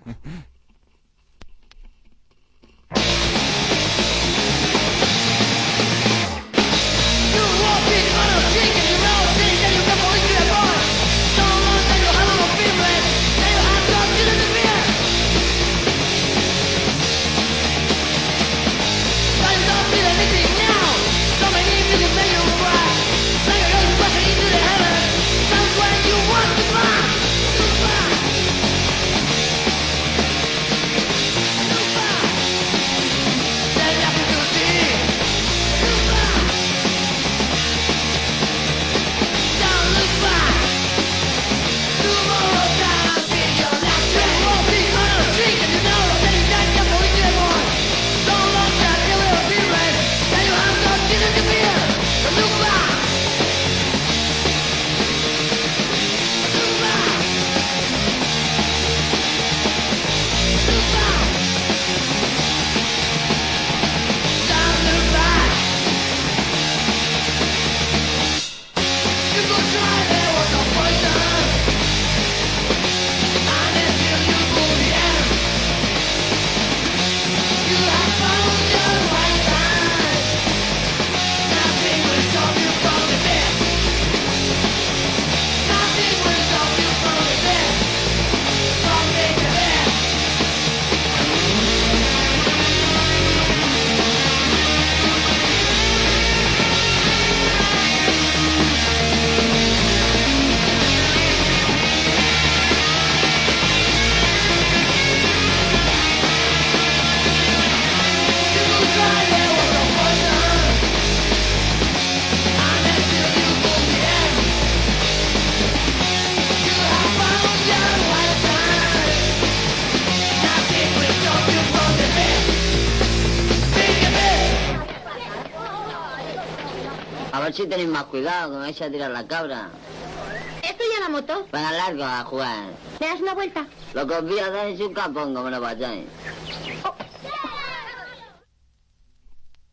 A ver si tenéis más cuidado, que me vais a tirar la cabra. ¿Estoy a la moto? Para largo a jugar. ¿Me das una vuelta? Lo que os voy a dar es un capón, como lo vayáis.